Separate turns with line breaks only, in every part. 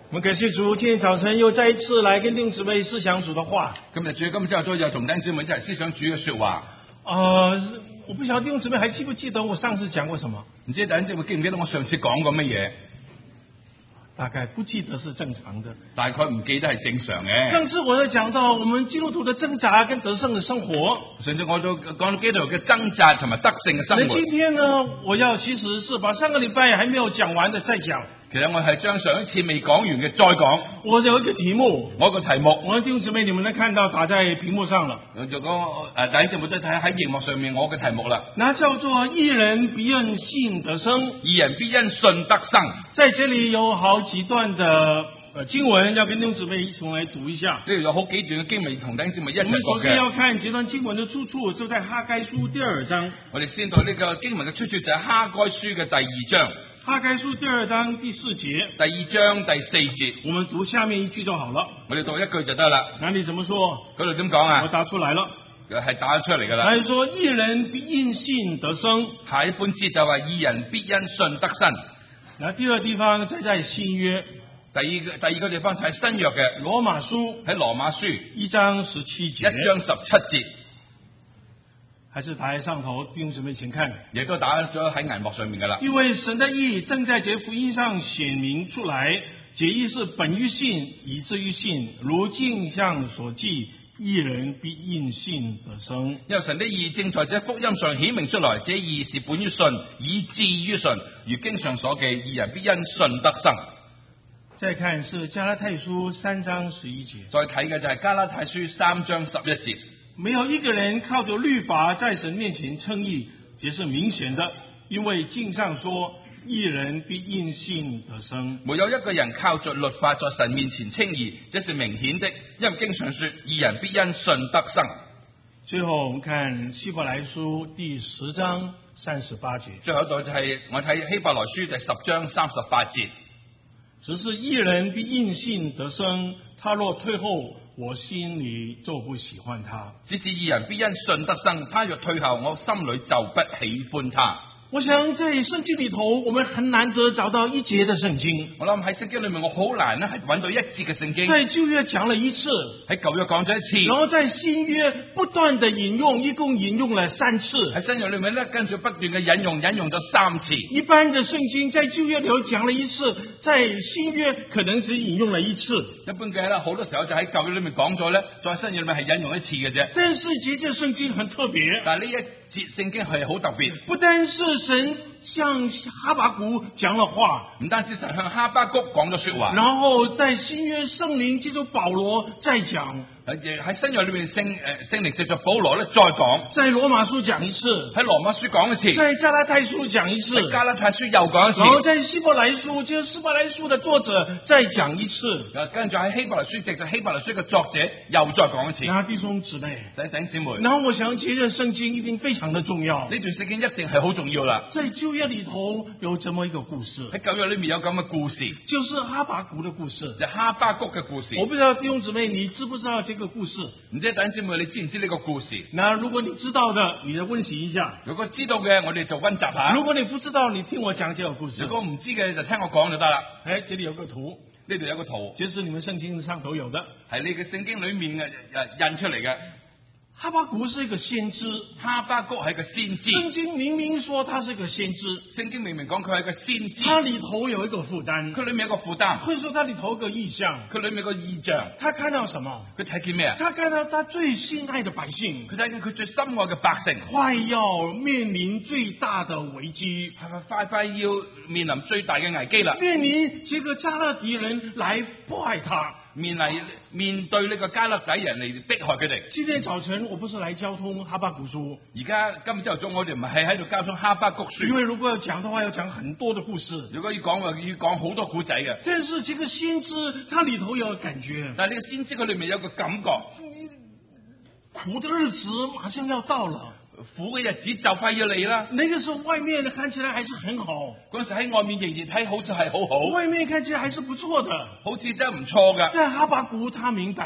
我們感謝主，今天早晨又再一次來跟弟兄姊妹思想主的話。
今日朝早又同弟兄姊妹一齊思想主嘅說話。
我不曉得弟兄姊妹還記不記得我上次講過什麼？
唔知弟兄姊妹記唔記得我上次講過乜嘢？
大概不記得是正常的，
大概唔記得係正常嘅。
上次我在講到我們基督徒的掙扎跟得勝的生活。
上次我都講到基督徒嘅掙扎同埋得勝嘅生活。
那今天呢，我要其實是把上個禮拜還沒有講完的再講。
其實我係將上一次未講完嘅再講。
我有一個題目，
我個題目，
我的弟兄姊妹你們能看到打在屏幕上了。
如果弟兄姊妹都睇喺熒幕上面我嘅題目啦。
那叫做義人必因信得生，
義人必因信得生。
在這裡有好幾段的經文要跟弟兄姊妹一起來讀一下。
呢度有好幾段嘅經文同弟兄姊妹一齊讀嘅。
我們首先要看這段經文的出處，就在哈該書第2章。
我哋先讀呢個經文嘅出處就係哈該書嘅第2章。
哈該書第2章第4節。
第2章第4節。
我們讀下面一句就好了。
我哋讀一句就得啦。
那你怎麼說？
嗰度點講啊？
我答出來了。
係打得出嚟噶啦。
係說義人必因信得生。
下一本節就話義人必因信得生。
那第二地方就在新約。
第二個地方就係新約嘅
羅馬書，
喺羅馬書
1章17節。
1章17節。
還是打在上頭，弟兄姊妹請看。
亦都打咗喺銀幕上面噶啦。
因為神的義正在這福音上顯明出來，這義是本於信，以至於信，如經上所記，義人必因信得生。
因為神的義正在這福音上顯明出來，這義是本於信，以至於信，如經上所記，義人必因信得生。
再看是加拉太書3章11節。
再睇嘅就係加拉太書3章11節。
沒有一個人靠着律法在神面前稱義，這是明顯的，因為經上說，義人必因信得生。
沒有一個人靠着律法在神面前稱義，這是明顯的，因為經上說，義人必因信得生。
最後我們看希伯來書第10章38節。
最後一度就係我睇希伯來書第10章38節。
只是義人必因信得生，他若退後，我心裏就不喜歡他。
只是義人必因信得生，他若退後，我心裏就不喜歡他。
我想在聖經裏頭，我們很難得找到一節的聖經。
我諗喺聖經裏面，我好難咧係揾到一節嘅聖經。
在舊約講了一次，
喺舊約講咗一次，
然後在新約不斷的引用，一共引用了3次。
喺新約裏面咧，跟住不斷嘅引用咗3次。
一般的聖經在舊約裏頭講了一次，在新約可能只引用了1次。
一般嘅咧，好多時候就喺舊約裏面講咗咧，在新約裏面係引用1次嘅啫。
但是這節聖經很特別，
但係呢一節聖經係好特別，
不單是神向哈巴谷講了話，
唔單止神向哈巴谷講咗說話，
然後在新約聖靈借着保羅再講。
喺新約裏面聖靈藉着保羅咧再講，
在羅馬書講一次，
喺羅馬書講一次，
在加拉太書講一次，
喺加拉太書又講一次，
然後在希伯來書，就是希伯來書的作者再講一次，
跟住喺希伯來書藉着希伯來書嘅作者又再講一次。
那弟兄姊妹，
弟兄姊妹，
然後我想這段聖經一定非常的重要，
呢段聖經一定係好重要啦。
在舊約裏頭有這麼一個故事，
喺舊約裏面有咁嘅故事，
就是哈巴谷的故事，
就哈巴谷嘅故事。
我不知道弟兄姊妹你知不知道這個故事？
唔知弟兄姊妹你知唔知呢個故事？
那如果你知道的，你就溫習一下；
如果知道嘅，我哋就溫習下；
如果你不知道，你聽我講這個故事；
如果唔知嘅，就聽我講就得啦。
哎，這裏有個圖，
呢度有個圖，
這是你們聖經上頭有的，
係你嘅聖經裏面嘅印出嚟嘅。
哈巴谷是一個先知，
哈巴谷係個先知。
聖經明明說他是個先知，
聖經明明講佢係個先知。
他裏頭有一個負擔，
佢裏面有個負擔。
會說他裏頭有個異象，
佢裏面有個異象。
他看到什麼？
佢睇見咩啊？
他看到他最心愛的百姓，
佢睇見佢最心愛嘅百姓，
快要面臨最大的危機，
快要面臨最大嘅危機啦！
面臨這個加勒底人來迫害他。
面對呢個加勒底人嚟迫害佢哋。
今天早晨我不是來交通哈巴谷書，
而家今日朝頭早我哋唔係喺度交通哈巴谷書，
因為如果要講的話，要講很多的故事。
如果要講話，要講好多古仔嘅。
但是這個先知，他裏頭有感覺。
但係呢個先知佢裏面有個感覺，
苦的日子馬上要到了。
苦嘅日子就快要嚟啦。
那個時候外面看起來還是很好，
嗰時喺外面仍然睇好似係好好，
外面看起來還是不錯的，
好似真係唔錯噶。
但哈巴谷他明白，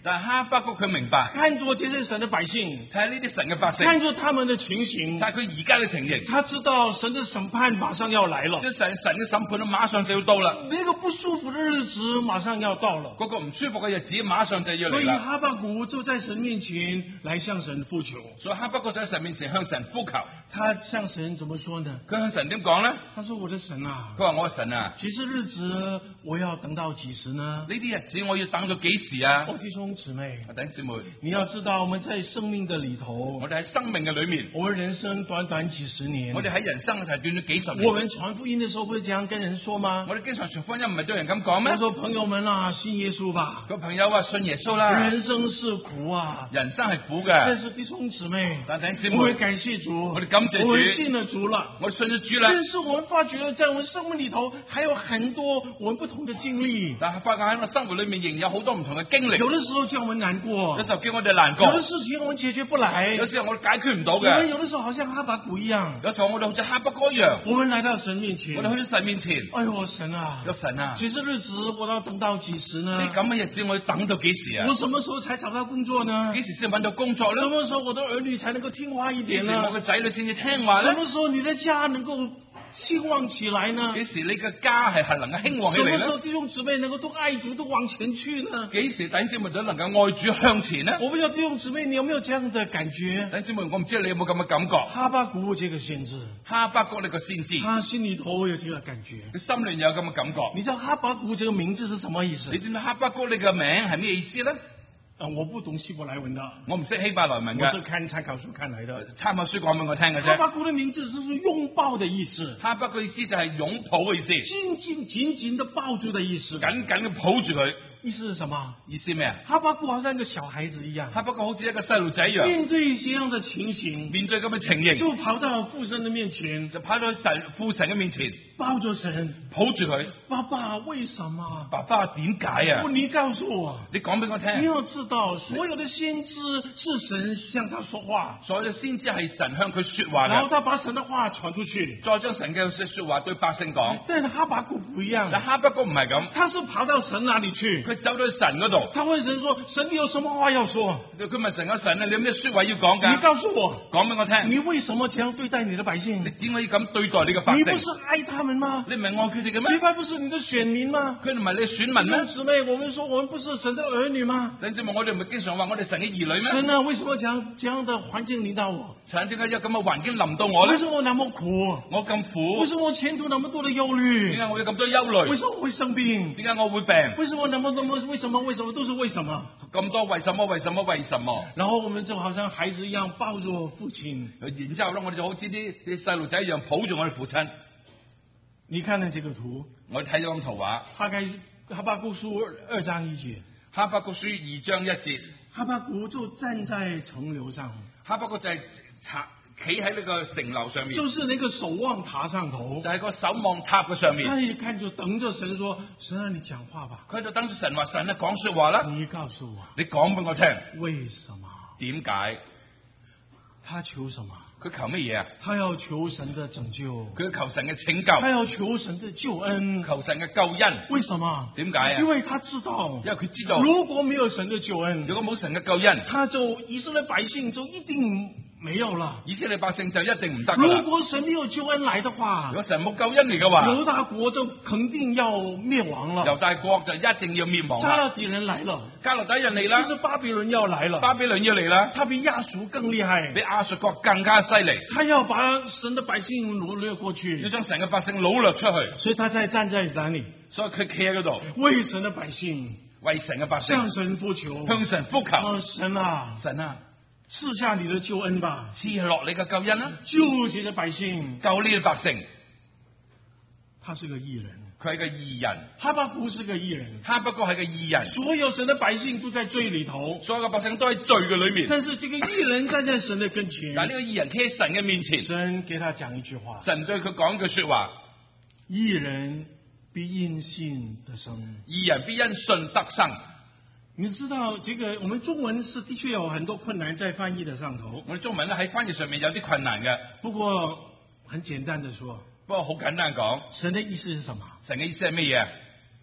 但係哈巴谷佢明白，
看着這些神的百姓，
睇下呢啲神嘅百姓，
看着他們的情形，
睇下佢而家嘅情形，
他知道神的審判馬上要來了，
即係神嘅審判都馬上就要到啦，
那個不舒服的日子馬上要到了，
嗰個唔舒服嘅日子馬上就要
所以
嚟啦。
哈巴谷就在神面前來向神呼求。
所以哈巴谷就喺神面前向神呼求，
他向神怎麼說呢？
佢向神點講咧？
他說：我的神啊，
佢話我嘅神啊，
其實日子我要等到幾時呢？
呢啲日子我要等到幾時啊？
弟兄姊妹，
弟兄姊妹，
你要知道我們在生命的裏頭，
我哋喺生命嘅裏面，
我們人生短短幾十年，
我哋喺人生係短咗幾十年。
我們傳福音的時候不是這樣跟人說嗎？
我哋經常傳福音唔係對人咁講咩？
我說朋友們啊，信耶穌吧。
個朋友話信耶穌啦。
人生是苦啊，
人生係苦
但
嘅。
是弟兄姊妹，
但弟兄姊妹，
我們感謝主，
我哋感謝主，
我們信了主了。
我哋信咗主啦。
但是我們發覺在我們生命裏頭還有很多我們不同的經歷，
但係發覺喺我生活裏面仍然有好多唔同嘅經歷。
有的時候叫我們難過，
有時候叫我哋難過。
有的事情我們解決不來，
有時候我哋解決唔到
我們
嘅。
有的時候好像哈巴谷一樣，
有時候我哋好似哈巴谷一樣，
我們來到神面前，
我哋去到神面前，
哎呦神啊，
有神啊，
其實日子我要等到幾時呢？
呢咁嘅日子我要等到幾時啊
我？什麼時候才找到工作呢？
幾時先揾到工作
什
咧？
麼時候我的兒女才能夠聽話一
幾時
點呢？
我嘅仔女先至聽話
什
咧？
麼時候你的家能夠興旺起來呢？
幾時你嘅家係能夠興旺起嚟咧？
什麼時候弟兄姊妹能夠都愛主，都往前去呢？
幾時弟兄姊妹都能夠愛主向前呢？
我不知道弟兄姊妹你有沒有這樣的感覺？
弟兄姊妹，我唔知你有冇咁嘅感覺？
哈巴谷這個先知，
哈巴谷呢個先知，
他心裏頭有這個感覺。
佢心裏有咁嘅感覺。
你知道哈巴谷這個名字是什麼意思
你？知唔知哈巴谷呢個名係咩意思咧？
我不懂希伯來文的，
我唔識希伯來文
我是
嘅，
看參考書看來的。
參考書講俾我聽嘅啫。
哈巴谷的名字就是擁抱的意思，
哈巴谷意思就係擁抱嘅意思，
緊緊的抱住的意思。
緊緊嘅抱住佢。
意思是什麼？
意思咩啊？
哈巴谷好像一個小孩子一樣，
哈巴谷好似一個細路仔一樣，
面對這樣的情形，
面對咁嘅情形，
就跑到父神的面前，
就跑到父神嘅面前，
抱着神，
抱住佢。
爸爸，為什麼？
爸爸點解啊？
你告訴我，
你講俾我
你
聽。
要知道，所有的先知是神向他說話，
所有先知係神向佢說話嘅，
然後他把神的話傳出去。
再將神嘅說話對百姓講。
但是哈巴谷不一樣，
但哈巴谷唔係咁，
他是跑到神那裏去，
佢走到神嗰度，
他問神說：神，你有什麼話要說？
佢問神啊，神啊，你有咩說話要講
你
噶？
告訴我，
講俾我聽。
你為什麼這樣對待你的百姓？
你點解要咁對待你嘅百姓？
你不是愛他們嗎？
你唔係愛佢哋嘅咩？
誰怕不是你的選民嗎？
佢哋唔係你選民咩
弟兄？姊妹，我們說我們不是神的兒女嗎？
等陣我哋唔係經常話我哋神嘅兒女咩？
神啊，為什麼這樣的環境臨到我？
神點解有咁嘅環境臨到我咧？
為什麼我那麼苦？
我咁苦
為，什麼我前途那麼多的憂
點
慮？
解我有咁多憂慮？
為什麼我會生病？
點解我會病？
為什麼那麼為什麼都是為什麼？
咁多為什麼？為什麼？為什麼？
然後我們就好像孩子一樣抱住父親。
然之後咧，我哋就好似啲細路仔一樣抱住我哋父親。
你看了這個圖，
我哋睇咗張圖畫，
哈巴谷書2章1節，
哈巴谷書2章1節，
哈巴谷就站在城樓上，
哈巴谷就係企喺呢個城樓上面，
就是那個守望塔上頭，
就係個守望塔嘅上面。
他一看就等着神說：神啊，你講話吧。
佢就等住神話，神咧講說話啦。
你告訴我，
你講俾我聽，
為什麼？
點解？
他求什麼？
佢求乜嘢啊？
他要求神的拯救，
佢求神嘅拯救，
他要求神的救恩。
求神嘅救恩。
為什麼？
點解啊？
因為他知道，
因為佢知道，
如果沒有神的救恩，
如果冇神嘅救恩，
以色列百姓就一定沒有了。
以色列百姓就一定唔得噶啦。
如果神沒有救恩來的話，
如果神冇救恩嚟嘅話，
猶大國就肯定要滅亡了。
猶大國就一定要滅亡啦。
加勒底人來了，
加勒底人嚟啦，
就是巴比倫要來了。
巴比倫要嚟啦，
他比亞述更厲害，
比亞述國更加犀利。
他要把神的百姓擄掠過
要
去，
將神嘅百姓擄掠出去，
所以他才站在那裏，
所以佢企喺嗰度，
為神的百姓
為神嘅百姓
向神呼求，
向神呼求。
神啊，
神啊，
賜下你的救恩吧，
賜落你嘅救恩啦，
救這些百姓。
救呢啲百姓。
他是個義人，
佢係個義人，
哈巴谷是個義人，
哈巴谷係個義人，
所有神的百姓都在罪裏頭，
所有嘅百姓都喺罪嘅裏面。
但是這個義人站在神的跟前，
但呢個義人企喺神嘅面前，
神給他講一句話：
神對佢講句說話：
義人必因信得生。
義人必因信得生。
你知道這個，我們中文是的確有很多困難在翻譯的上頭。
我哋中文咧喺翻譯上面有啲困難嘅，
不過很簡單的說，
不過好簡單講，
神的意思是什麼？
神嘅意思係乜嘢？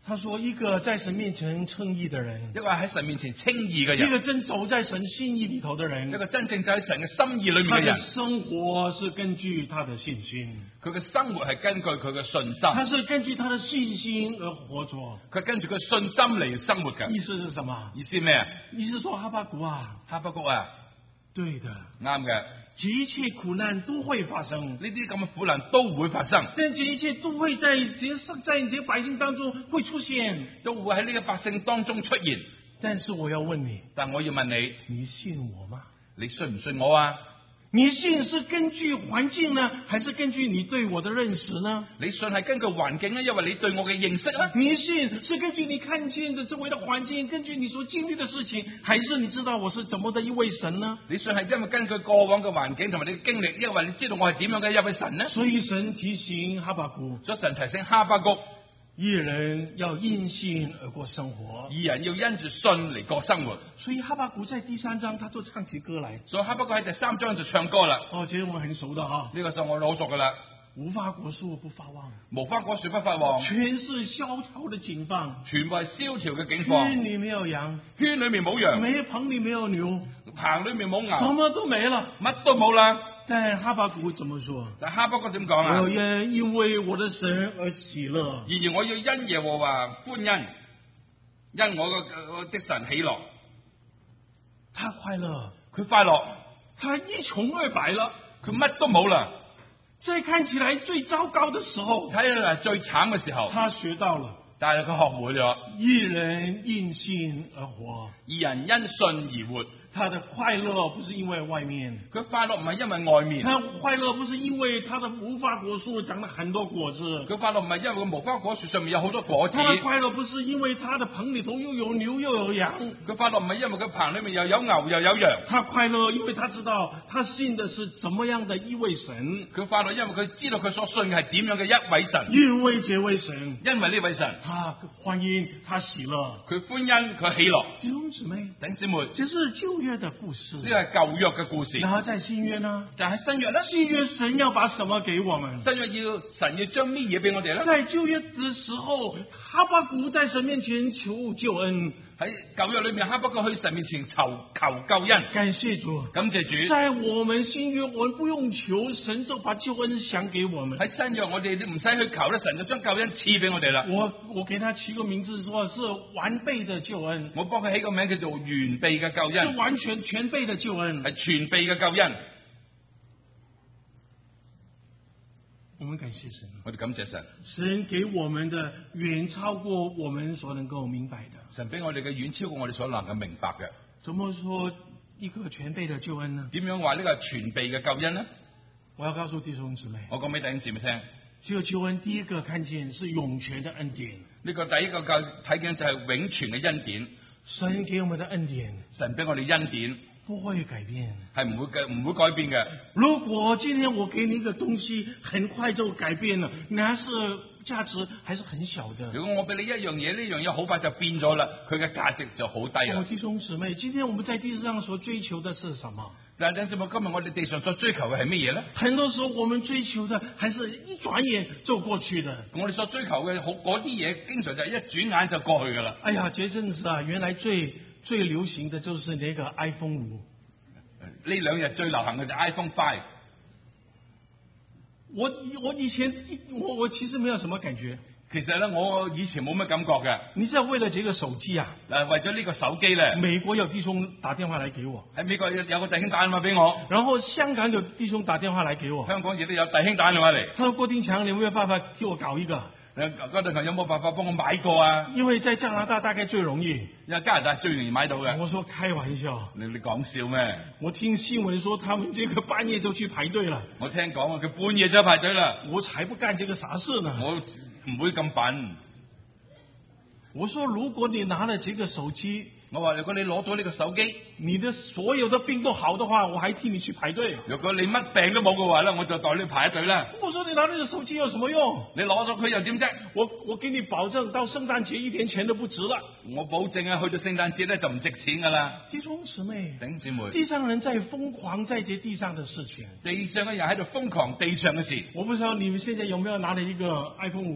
他说一个在神面前称义的人，
一個喺神面前稱義嘅
一个
人，
真走在神心意里頭的人
一，個真正就喺神嘅心意裏面
他的
嘅人，
生活是根据他的信心，
佢嘅生活係根據佢嘅信
他
心，
是根据他的信心而活着。
佢跟住佢信心嚟生活嘅。
意思是什么？
意思咩啊？
意思说哈巴谷啊，
哈巴谷啊，
对的，
啱嘅，
这一切苦难都会发生，
呢啲咁嘅苦難都會發生，
但这一切都会在你这些百姓当中会出现。
都會喺呢個百姓當中出現。
但是我要问你，
但我要問你，
你信我吗？
你信唔信我啊？
你信是根据环境呢，还是根据你对我的认识呢？
你信係根據環境咧，因為你對我嘅認識咧？
你信是根據你看見的周圍的環境，根據你所經歷的事情，還是你知道我是怎麼的一位神呢？
你信係因為根據過往嘅環境同埋你嘅經歷，因為你知道我係點樣嘅一位神呢？
所以神提醒哈巴谷，
所以神提醒哈巴谷，
義人要因信而過生活。
義人要因住信嚟過生活。
所以哈巴谷在第3章，他就唱起歌來。
所以哈巴谷喺第3章就唱歌啦。
哦，其實我們很熟的哈。
呢個就我老熟噶啦。
無花果樹不發旺，
無花果樹不發旺，
全是蕭條的景況，
全部係蕭條嘅景況。
圈裏沒有羊，
圈裏面冇羊，
棚裏沒有牛，
棚裏面冇牛，
什麼都沒了，
乜都冇啦。
但哈巴谷怎麼說？
但哈巴谷點講啊？
我要因為我的神而喜樂。
然而我要因耶和華歡欣，因我的神喜樂。
他快樂，
佢快樂，
他一窮二白了，
佢乜都冇啦。
在看起來最糟糕的時候，
睇嚟最慘嘅時候，
他學到了。
但係佢學會咗，
義人因信而活，
義人因信而活。
他的快樂不是因為外面，
佢快樂唔係因為外面，
他快樂不是因為他的無花果樹長了很多果子，
佢快樂唔係因為個無花果樹上面有好多果子，
他的快樂不是因為他的棚裏頭又有牛又有羊，
佢快樂唔係因為佢棚裏面又有牛又有羊，
他快樂因為他知道他信的是怎麼樣的一位神，
佢快樂因為佢知道佢所信嘅係點樣嘅一位神，
因為這位神，
因為呢位神，
他歡欣，他喜樂，
佢歡欣，佢喜樂。
弟兄姊妹，
弟兄姊妹，
這是舊約的故事。
呢個係舊約嘅故事。
然後在新約呢？
但係新約咧，
新約神要把什麼給我們？
新約神要將咩嘢俾我哋咧？
在舊約的時候，哈巴谷在神面前求救恩。
喺舊約裏面，哈巴谷去神面前求救恩。
感謝主，
感謝主。
在我們新約，我們不用求，神就把救恩賞給我們。
喺新約，我哋唔使去求咧，神就將救恩賜俾我哋啦。
我給他起個名字，說是完備的救恩。
我幫佢起個名叫做完備嘅救恩，
是完全全備的救恩，
係全備嘅救恩。
我們感謝神，
我哋感謝神，
神給我們的遠超過我們所能夠明白的。
神俾我哋嘅遠超過我哋所能夠明白嘅。
怎麼說一個全備的救恩呢？
點樣話呢個係全備嘅救恩呢？
我要告訴弟兄姊妹，
我講俾弟兄姊妹聽，
這個救恩第一個看見是永全的恩典。
呢個第一個睇見就係永存嘅恩典。
神給我們的恩典，
神俾我哋恩典
不會改變，
係唔會改變嘅。
如果今天我給你一個東西，很快就改變了，那是價值還是很小的。
如果我俾你一樣嘢，呢樣嘢好快就變咗啦，佢嘅價值就好低啦。
弟兄姊妹，今天我們在地上所追求的是什麼？
但係今日我哋地上所追求嘅係乜嘢咧？
很多時候我們追求的，還是一轉眼就過去的。
我哋所追求嘅嗰啲嘢，經常就係一轉眼就過去噶啦。
哎呀，這陣子啊，原來最流行的就是那個 iPhone 5。
呢兩日最流行嘅就 iPhone 5。
我以前我其實沒有什麼感覺。
其實咧，我以前冇乜感覺嘅。
你知道為了這個手機啊？
為咗呢個手機咧，
美國有弟兄打電話來給我。
喺美國有個弟兄打電話俾我。
然後香港有弟兄打電話來給我。
香港亦都有弟兄打電話嚟。
他說郭丁強，你有沒有辦法替我搞一個？
郭丁強有冇辦法幫我買個啊？
因為在加拿大大概最容易。
因為加拿大最容易買到嘅。
我說開玩笑。
你講笑咩？我
聽新聞說他們這個半夜就去排隊了。
我聽講啊，佢半夜就排隊啦。
我才不幹這個傻事呢。
我唔會咁笨。
我說如果你拿了這個手機，
我話如果你攞咗呢個手機，
你的所有的病都好的話，我還替你去排隊。
如果你乜病都冇嘅話咧，我就代你排隊啦。
我說你拿呢個手機有什麼用？
你攞咗佢又點啫？
我給你保證，到聖誕節一點錢都不值了。
我保證啊，去到聖誕節咧就唔值錢噶啦。
弟兄姊妹，
弟兄姊妹，
地上人在瘋狂在這地上的事情，
地上嘅人喺度瘋狂地上嘅事。
我不知道你們現在有沒有拿了一個 iPhone 5。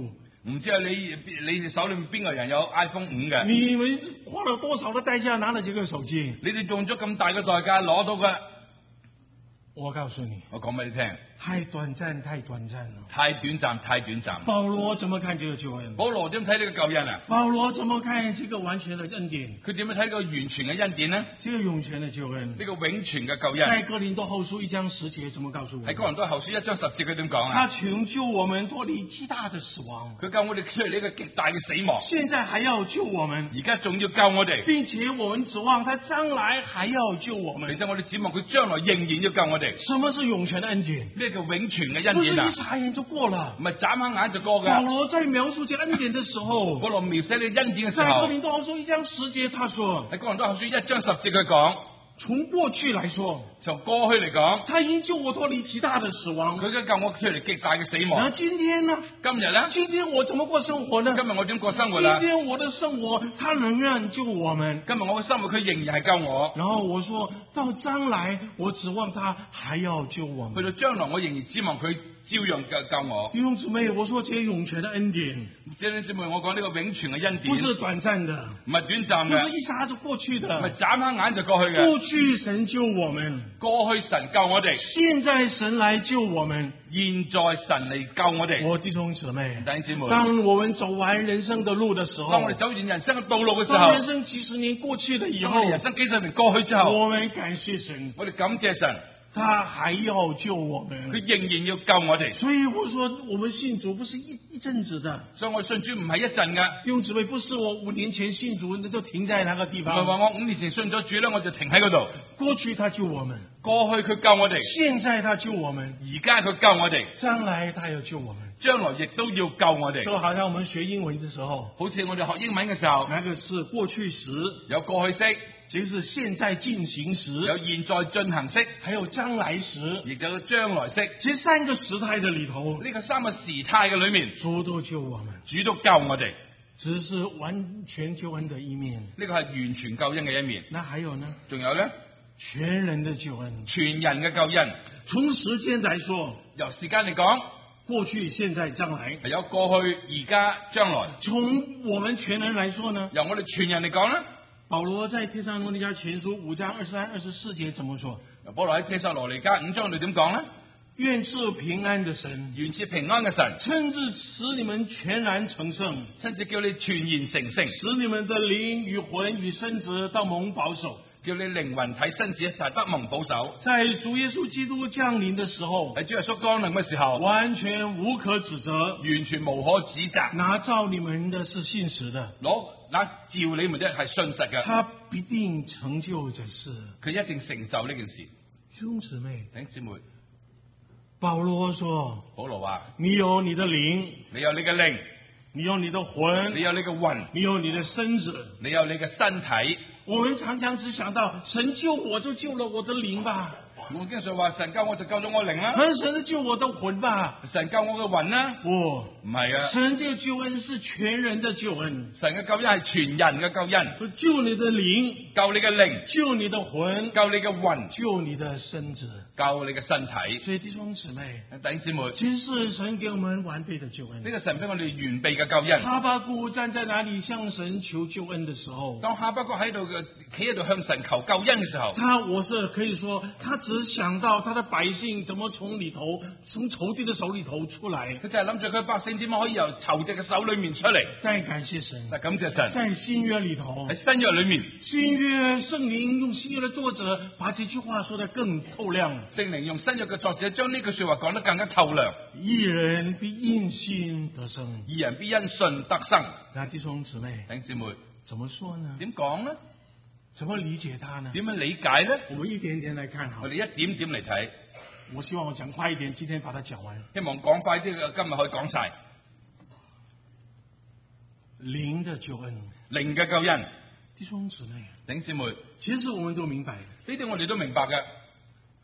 唔知你手裏面邊個人有 iPhone 5嘅？
你们花了多少的代价拿了这个手机？
你哋用咗咁大嘅代價攞到嘅，
我告诉你，
我講俾你聽，
太短暂，太短暂了。
太短暫，太短暫。
保羅怎麼看這個救恩？
保羅點睇呢個救恩啊？
保羅怎麼看這個完全的恩典？
佢點樣睇呢個完全嘅恩典呢？
這個永全的救恩，
呢個永全嘅救
在
恩，
哥林多後書1章10節怎麼告訴我們？
喺哥林多後書1章10節佢點講
他
啊？
拯救我們脫離極大的死亡，
佢救我哋出嚟呢個極大嘅死亡，
現在還要救我們，
而家仲要救我哋，
並且我們指望他將來還要救我們。
其實我哋指望佢將來仍然要救我哋。
什麼是永全的恩典？
咩叫永全嘅恩
不是
典啊
一？眨眼就過了。
唔係眨下眼就過
保
噶。
羅在描述這恩典的時候，
保羅描寫呢個恩典嘅時
在哥
候，
林多後書1章10節，他說，
喺哥林多後書1章10節佢講，
從過去來說，
從過去嚟講，
他已經救我脫離極大的死亡。
佢嘅救我出嚟極大嘅死
然後
亡。
今天呢？
今日咧，
今天我怎麼過生活呢？
今日我點過生活
今
啦？
天我的生活，他仍然救我們。
今日我嘅生活佢仍然係救我。
然後我說到將來，我指望他還要救我們。
去到將來，我仍然指望佢照樣救我。
弟兄姊妹，我說這永全的恩典
弟兄姊妹，我講呢個永全嘅恩典，
不是短暫的，
唔係短暫
不是
嘅，
一下子過去
唔係
的。
眨下眼就過去嘅。
過去神救我們，
過去神救我哋，
現在神來救我們。
現在神嚟救我哋。
我弟兄姊妹，
弟兄姊妹，
當我們走完人生的路的時候，
當我哋走完人生嘅道路嘅時候，
當人生幾十年過去了以後
當我哋，人生幾十年過去之後，
我們感謝神，
我哋感謝神，
他還要救我們。
佢仍然要救我哋。
所以我說，我們信主不是一陣子的。
所以我信主唔係一陣噶，
弟兄姊妹，不是我5年前信主，那就停在那個地
唔係話
方。
我5年前信咗主咧，我就停喺嗰度。
過去他救我們，
過去佢救我哋，
現在他救我們，
而家佢救我哋，
將來他要救我們。
將來亦都要救我哋。
就好像我們學英文的時候，
好似我哋學英文嘅時候，
那個是過去時，
有過去式，
就是現在進行時，
有現在進行式，
還有將來時。
亦有將來式。
這3個時態的裏頭，
呢個3個時態嘅裏面，
主都救我們，
主都救我哋。
只是完全救恩的一面。
呢個係完全救恩嘅一面。
那還有呢？
仲有咧，
全人的救恩。
全人嘅救恩。
從時間來說，
由時間嚟講，
過去、現在、將來。
係有過去、而家、將來。
從我們全人來說呢？
由我哋全人嚟講咧，
保羅在帖撒羅尼迦前書5章23、24節怎麼說？
保羅喺帖撒羅尼迦5章裏點講咧？
願賜平安的神，
願賜平安嘅神，
親自使你們全然成聖，
親自叫你全然成聖，
使你們的靈與魂與身子都蒙保守，
叫你靈魂體身子得蒙保守。
在主耶穌基督降臨的時候，
喺主耶穌降臨嘅時候，
完全無可指責，
完全無可指責。
那召你們的是信實的，
那召你們的係信實嘅，
他必定成就這事。
佢一定成就呢件事。
弟兄姊妹，
弟兄姊妹，
保羅說：
保羅話：
你有你的靈，
你有你嘅靈，
你有你的魂，
你有你嘅魂，
你有你的身子，
你有你嘅身體。
我們常常只想到神救我就救了我的靈吧，
我經常話神救我就救咗我靈啦，
神救我的魂吧，
神救我嘅魂啦，
不，
唔係啊，
神這個救恩是全人的救恩，
神嘅救恩係全人嘅救恩，
救你的靈，
救你嘅靈，
救你的魂，
救你嘅魂，
救你的身子，
救你嘅身體。
所以弟兄姊妹，
弟兄姊妹，
其實是神給我們完備的救恩。
呢個神俾我哋完備嘅救恩。
哈巴谷站在那裡向神求救恩的時候，
當哈巴谷喺度嘅企喺度向神求救恩嘅時候，
我是可以說，他只想到他的百姓怎麼從仇敵的手裡頭出來，
佢就係諗住佢百姓點樣可以由仇敵嘅手裏面出嚟。
但感謝神，
但感謝神，
在新約裡頭，
喺新約裏面，
新約聖靈用新約的作者把這句話說得更透亮。
聖靈用新約嘅作者將呢句說話講得更加透亮。
義人必因信得生，
義人必因信得生。
那弟兄姊妹，
弟兄姊妹，
怎麼說呢？
點講呢？
怎麼理解它呢？
點樣理解呢？
我們一點點來看好
我哋一點點嚟睇。
我希望我講快一點，今天把它講完。
希望講快啲，今日可以講晒。
靈的救恩，
靈嘅救恩，
弟兄姊妹，
弟兄姊妹，
其實我們都明白，
呢啲我哋都明白嘅。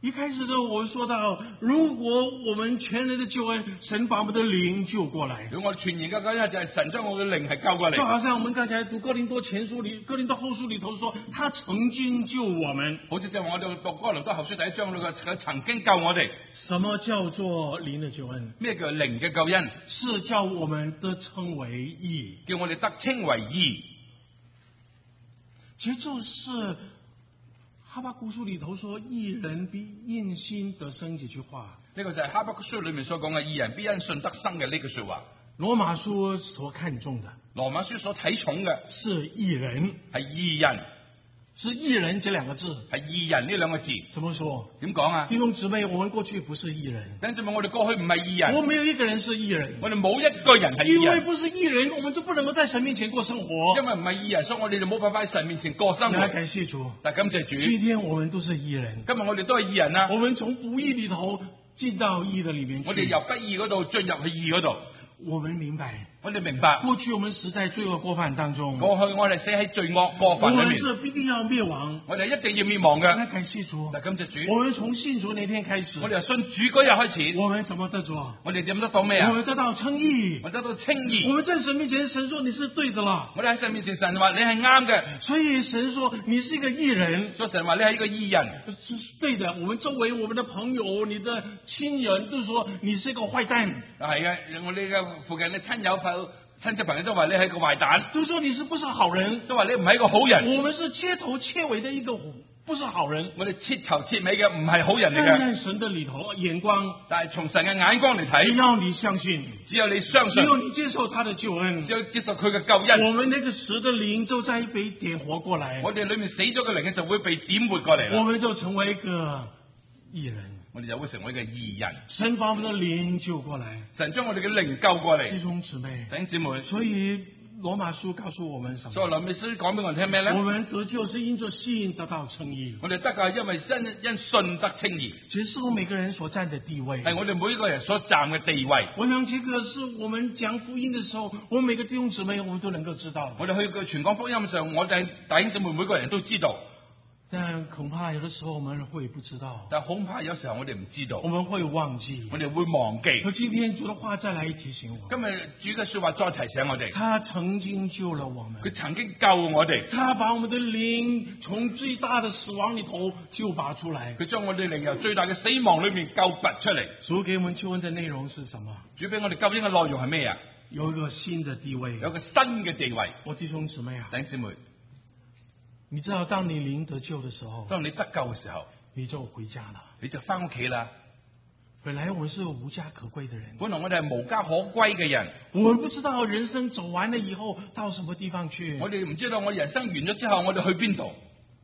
一开始的时候，我们说到，如果我们全人的救恩，神把我们的靈救過來，
如果我哋全然嘅救恩就係神將我嘅靈係救過嚟，
就好像我們剛才讀哥林多前書裏、哥林多後書裏頭說，他曾經救我們，
好似就係我哋讀哥林多後書第一章裏佢曾經救我哋。
什麼叫做靈的救恩？
咩叫靈嘅救恩？
是叫我們得稱為義，
叫我哋得稱為義。
其實就是哈巴谷書裏頭說義人必因信得生這句話，
呢個就係哈巴谷書裏面所講嘅義人必因信得生嘅呢句說話。
羅馬書所看重的，
羅馬書所睇重嘅
是義人，
係義人，
是義人這兩個字。
係義人呢兩個字。
怎麼說？
點講啊？
弟兄姊妹，我們過去不是義人，
等陣我哋過去唔係義人，
我沒有一個人是義人，
我哋冇一個人係義人。
因為不是義人，我們就不能夠在神面前過生活。
因為唔係義人，所以我哋就冇辦法喺神面前過生活。
感謝主，
但感謝主，
今天我們都是義人，
今日我哋都係義人啦。
我們從不義裏頭進到義的裏面去。
我哋由不義嗰度進入去義嗰度。
我們明白，
我哋明白，
過去我們死在罪惡過犯當中，
過去我哋死喺罪惡過
我
犯裏面，
們是必定要滅亡。
我哋一定要滅亡嘅。
感謝主，
但感謝主，
我們從信主那天開始，
我哋由信主嗰日開始，
我們怎麼得着？
我哋點得到咩啊？
我們得到稱義，
我哋得到稱義。
我們在神面前，神說你是對的啦。
我哋喺神面前，神話你係啱嘅，
所以神說你是一個義人，
所以神話你係一個義人。
是對的。我們周圍我們的朋友、你的親人都說你是一個壞蛋，
係嘅，我哋嘅附近嘅親戚朋友都話你係個壞蛋，
都說你是不是好人，
都話你唔係一個好人。
我們是徹頭徹尾的一個不是好人，
我哋徹頭徹尾嘅唔係好人嚟
但
嘅。
在神的裏頭眼光，
但係從神嘅眼光嚟
只
睇，
要你相信，
只有你相信，
只有你接受他的救恩，
只有接受佢嘅救恩，
我們那個死的靈就再被點活過來，
我哋裏面死咗嘅靈就會被點活過嚟啦。
我們就成為一個義人，
我哋就會成為一個義人。
神把我們的靈救過來，
神將我哋嘅靈救過嚟。
弟兄姊妹，
弟兄姊妹，
所以羅馬書告訴我們什麼？
所以羅馬書講俾我哋聽咩咧？
我們得救是因着信得到稱義，
我哋得救係因為因信得稱義，
其實是我們每個人所站的地位，
係我哋每一個人所站嘅地位。
我想這個是我們講福音的時候，我們每個弟兄姊妹我們都能夠知道。
我哋去個全港福音嘅時候，我哋弟兄姊妹每個人都知道，
但恐怕有的時候我們會不知道，
但恐怕有時候我哋唔知道，
我們會忘記。
我哋會忘記。
而今天主的話再來提醒我，
今日主嘅說話再提醒我哋，
他曾經救了我們，
佢曾經救我哋，
他把我們的靈從最大的死亡裏頭救拔出來。
佢將我哋靈由最大嘅死亡裏面救拔出嚟。
主給我們救恩的內容是什麼？
主俾我哋救恩嘅內容係咩啊？
有一個新的地位，
有個新嘅地位。
我弟兄姊妹啊，
弟兄姊妹，
你知道當你靈得救的時候，
當你得救嘅時候，
你就回家了。
你就翻屋企啦。
本來我們是無家可歸的人，
本來我哋係無家可歸嘅人，
我們不知道人生走完了以後到什麼地方去。
我哋唔知道我人生完咗之後我哋去邊度。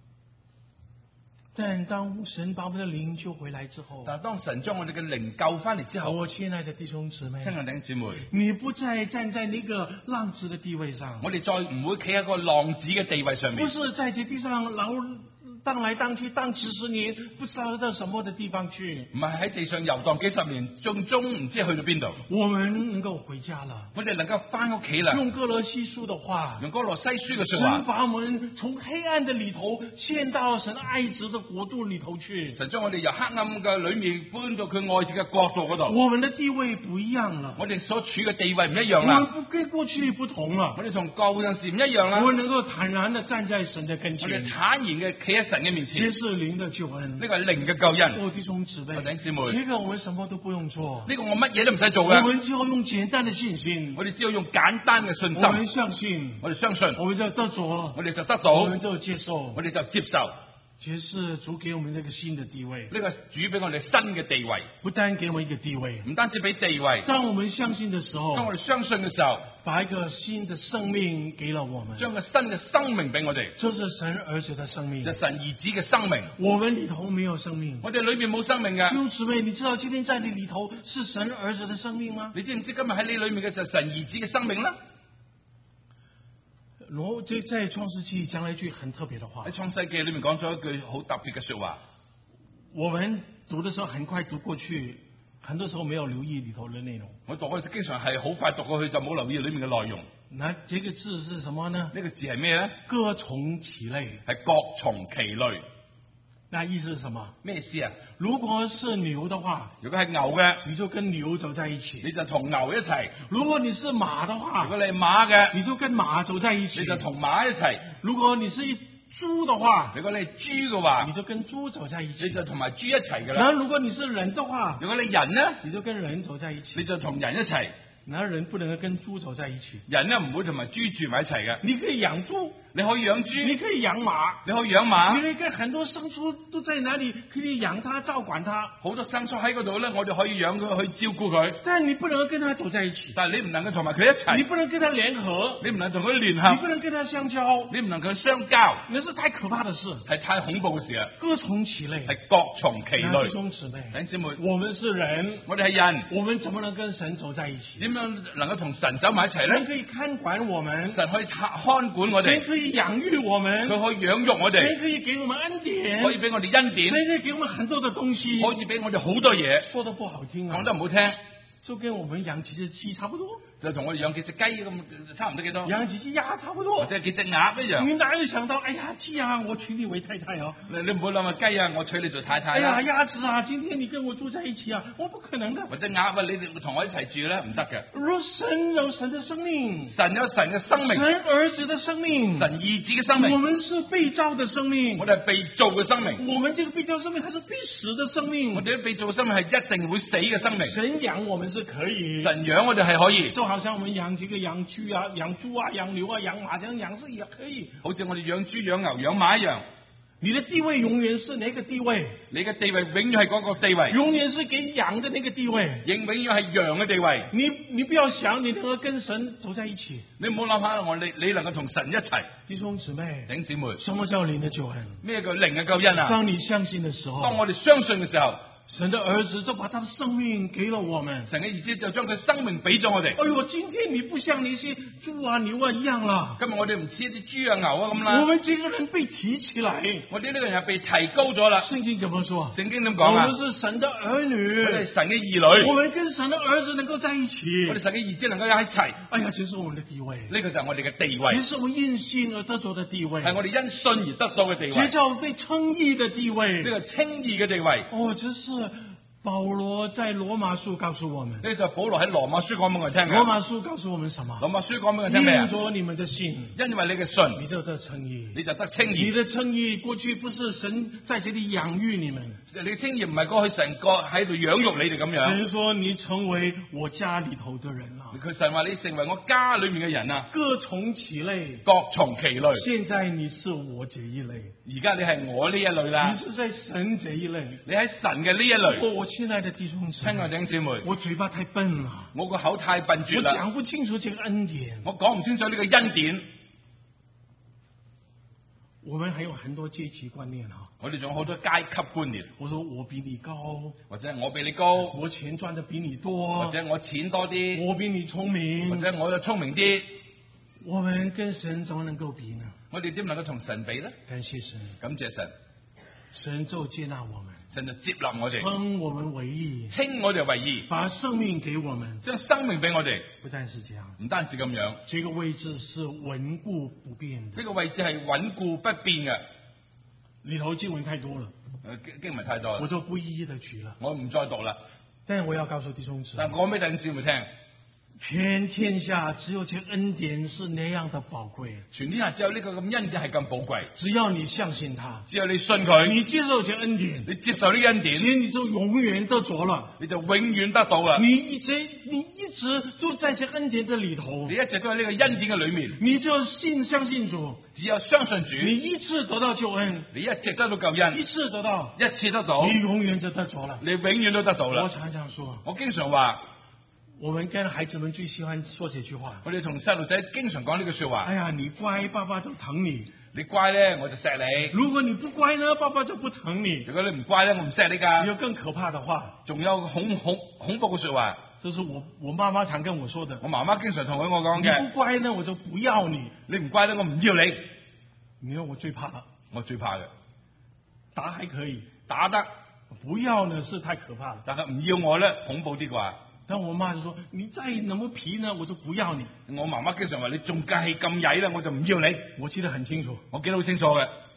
但當神把我們的靈救回來之後，
但係當神將我哋嘅靈救翻嚟之後，
我親愛的弟兄姊妹，
親愛的弟兄姊妹，
你不再站在那個浪子的地位上，
我哋再唔會企喺個浪子嘅地位上面，
不是在這地上蕩來蕩去，蕩幾十年，不知道到什麼的地方去。
唔係喺地上遊蕩幾十年，最終唔知去到邊度。
我們能夠回家了，
我哋能夠翻屋企啦。
用歌羅西書的話，
用歌羅西書嘅說話，
神把我們從黑暗的裏頭遷到神愛子的國度裏頭去。
神將我哋由黑暗嘅裏面搬到佢愛子嘅國度嗰度。
我們的地位不一樣了，
我哋所處嘅地位唔一樣
我
啦。
們跟過去不同了。
我哋同舊陣時唔一樣啦。
我們能夠坦然的站在神的跟
我哋
前，
坦然嘅企喺神嘅面前。
接受靈的救恩。
呢個係靈嘅救恩。
我弟兄姊妹，
弟兄姊妹，
這個我們什麼都不用做，
呢個我乜嘢都唔使做
我
嘅。
們只要用簡單的信心，
我哋只要用簡單嘅信
我們
心，
相信，
我哋相信，
我們就得着，
我哋就得到，
我們就接受。
我哋就接受。
其實是主給我們這個新的地位，
呢個主俾我哋新嘅地位，
不單給我們一個地位，
唔單止俾地位。
當我們相信的時候，
當我哋相信嘅時候，
把一個新的生命給了我們，
將個新嘅生命俾我哋，
這是神兒子的生命，
就係神兒子嘅生命。
我們裏頭沒有生命。
我哋裏面冇生命嘅
弟。兄姊妹，你知道今天在你裏頭是神兒子的生命嗎？
你知唔知今日喺你裏面嘅就係神兒子嘅生命啦？
這在創世紀講了一句很特別的話
喺。創世記裏面講咗一句好特別嘅說話。
我們讀的時候很快讀過去，很多時候沒有留意裏頭的內容。
我讀嗰時經常係好快讀過去，就冇留意裏面嘅內容。
那這個字是什麼呢？
呢個字係咩咧？
各從其類。
係各從其類。
那意思是什么？
咩意思啊？
如果是牛的话，
如果係牛嘅，
你就跟牛走在一起；
你就同牛一齊；
如果你是馬的話，
如果你係馬嘅，
你就跟馬走在一起；
你就同馬一齊；
如果你是一豬的話，
如果你係豬嘅話，
你就跟豬走在一起；
你就同埋豬一齊噶啦。
那如果你是人的話，
如果你人呢，
你就跟人走在一起；
你就同人一齊。
那人不能跟豬走在一起。
人呢唔會同埋豬住埋一齊嘅。
你可以養豬，
你可以養豬，
你可以養馬，
你可以養馬，
你可以跟很多牲畜都在那裡，可以養它、照管它。
好多牲畜喺嗰度咧，我哋可以養佢，去照顧佢。
但你不能跟它走在一起，
但係你唔能夠同埋佢一齊，
你不能跟它聯合，
你唔能同佢聯
你
合，
不能跟它相交，
你唔能夠相交，
那是太可怕的事，
係太恐怖嘅事啊！
各從其類。
係各從其
那弟
類。
兄姊妹，
弟兄姊妹，
我們是人，
我哋係人，
我們怎麼能跟神走在一起？
點樣能夠同神走埋一齊
神
咧？
可以看管我們，
神可以看管我
神
哋，
可以養育我們，
佢可以養育我哋，
神可以給我們恩典，
可以俾我哋恩典，
神可以給我們很多的東西。
可以俾我哋好多嘢。
說得不好聽啊
講，得唔好聽，
就跟我們養幾隻雞差不多，
就同我哋養幾隻雞咁，差唔多幾多，
養幾隻鴨差不
或
多。
者幾隻鴨一樣。
你哪有想到，哎呀，雞啊，我娶你為太太哦。
你唔好諗啊雞啊，我娶你做太太
哎呀，
啦，
鴨子啊，今天你跟我住在一起啊，我不可能的。
或者鴨啊，你哋同我一齊住咧，唔得嘅。
若神有神的生命，
神有神嘅生命，
神兒子的生命，
神兒子嘅生
我
命，
們是被造的生命
我，哋係被造嘅生命，
我們這個被造生命還是必死的生命。
我哋啲被造嘅生命係一定會死嘅生命。
神養我們是可以，
神養我哋係可以，
就好像我們養幾個養豬啊、養豬啊、養牛啊、養馬這樣養是也可以。
好似我哋養豬、養牛、養馬一樣。
你的地位永遠是哪個地位？
你嘅地位永遠係嗰個地位，
永遠是給羊的那個地位。
永遠係羊嘅地位。
你不要想你能夠跟神走在一起，
你唔好諗下你能夠同神一齊。
弟兄姊妹，
弟兄姊妹，
什麼叫靈的救恩？
咩叫靈嘅救恩啊？
當你相信的時
當
候，
我哋相信嘅時候，
神的兒子就把他的生命給了我們。
神嘅意思就將佢生命俾咗我哋。
哎呦，今天你不像那些豬啊牛啊一樣啦，
今日我哋唔似一啲豬啊牛啊咁
我
啦，
們這個人被提起來。
我哋呢個人係被提高咗啦。
聖經怎麼說？
聖經點
我
講啊
們？是神的兒
我哋係
女，
神嘅兒女，
我們跟神的兒子能夠在一起
我。哋神嘅兒子能夠喺一齊，
哎呀，這是我們的地位，
呢個就係我哋嘅地位
這，是我們因信而得着的地位，
係我哋因信而得到嘅地
這
位，
叫被稱義的地位。
呢個稱義嘅地位。
哦，這是保羅在羅馬書告訴我們，
呢個就係保羅喺羅馬書講俾我哋聽
羅
嘅。
馬書告訴我們什麼？
羅馬書講俾我哋聽咩啊
因？着你們的信，
因為你嘅信，
你就得稱義。
你就得稱
你
義。
的稱義過去不是神在這裏養育你們，
你嘅稱義唔係過去神國喺度養育你哋咁樣。
神說你成為我家裏頭的人了，
佢神話你成為我家裏面嘅人啊，
各從其類。
各從其類。
現在你是我這一類，
而家你係我呢一類啦
你，是在神這一類。
你喺神嘅呢一類。
我親愛的弟兄姊妹，
親愛弟兄姊妹，
我嘴巴太笨了，
我個口太笨
我
拙啦，
講不清楚這個恩典。
我講唔清楚呢個恩典。
我們還有很多階級觀念哈。
我哋仲有好多階級觀念，
我說我比你高，
或者我比你高，
我錢賺得比你多，
或者我錢多啲，
我比你聰
或
明。
者我就聰明啲。
我們跟神怎麼能夠比呢？
我哋點能夠同神比呢？
感謝神，
感謝神，
神就接納我們，
神就接納我哋，
稱我們為義，
稱我哋為義，
把生命給我們。
將生命俾我哋。
不但是這樣，
唔單止咁樣，
這個位置是穩固不變的。
呢個位置係穩固不變嘅。
裏頭經文太多了，
經文太多啦，
我就不一一的舉了。
我唔再讀啦。
但我要告訴弟兄姊妹
但，講俾弟兄姊妹聽，
全天下只有這恩典是那樣的寶貴。
全天下只有呢個咁恩典係咁寶貴，
只要你相信他，
只有你信佢，
你接受這恩典，
你接受呢個恩典，
其實你就永遠得着了。
你就永遠得到啦。
你一直就在這恩典的裏頭
你，一直都喺呢個恩典嘅裏面，
你就相信主，
只有相信主，
你一次得到救恩，
你一直得到救恩，
一次得到，
一次得到，
你永遠就得着了。
你永遠都得到
我
啦。
常常說，
我經常話，
我們跟孩子們最喜歡說這句話。
我哋同細路仔經常講呢句說話。
哎呀，你乖，爸爸就疼你；
你乖咧，我就錫你；
如果你不乖呢，爸爸就不疼你。
如果你唔乖咧，我唔錫你噶。
有更可怕的話，
仲有恐怖嘅說話，
這是我媽媽常跟我說的。
我媽媽經常同我講
你
嘅。
不乖呢，我就不要你。
你唔乖咧，我唔要你。
你看我最怕了，
我最怕嘅，
打還可以，
打得，
不要呢是太可怕了。
但係唔要我咧，恐怖啲啩。
但我媽就說：你再那麼皮呢，我就不要你。
我媽媽經常話你仲係咁曳咧，我就唔要你。
我記得很清楚，
我記得好清楚嘅。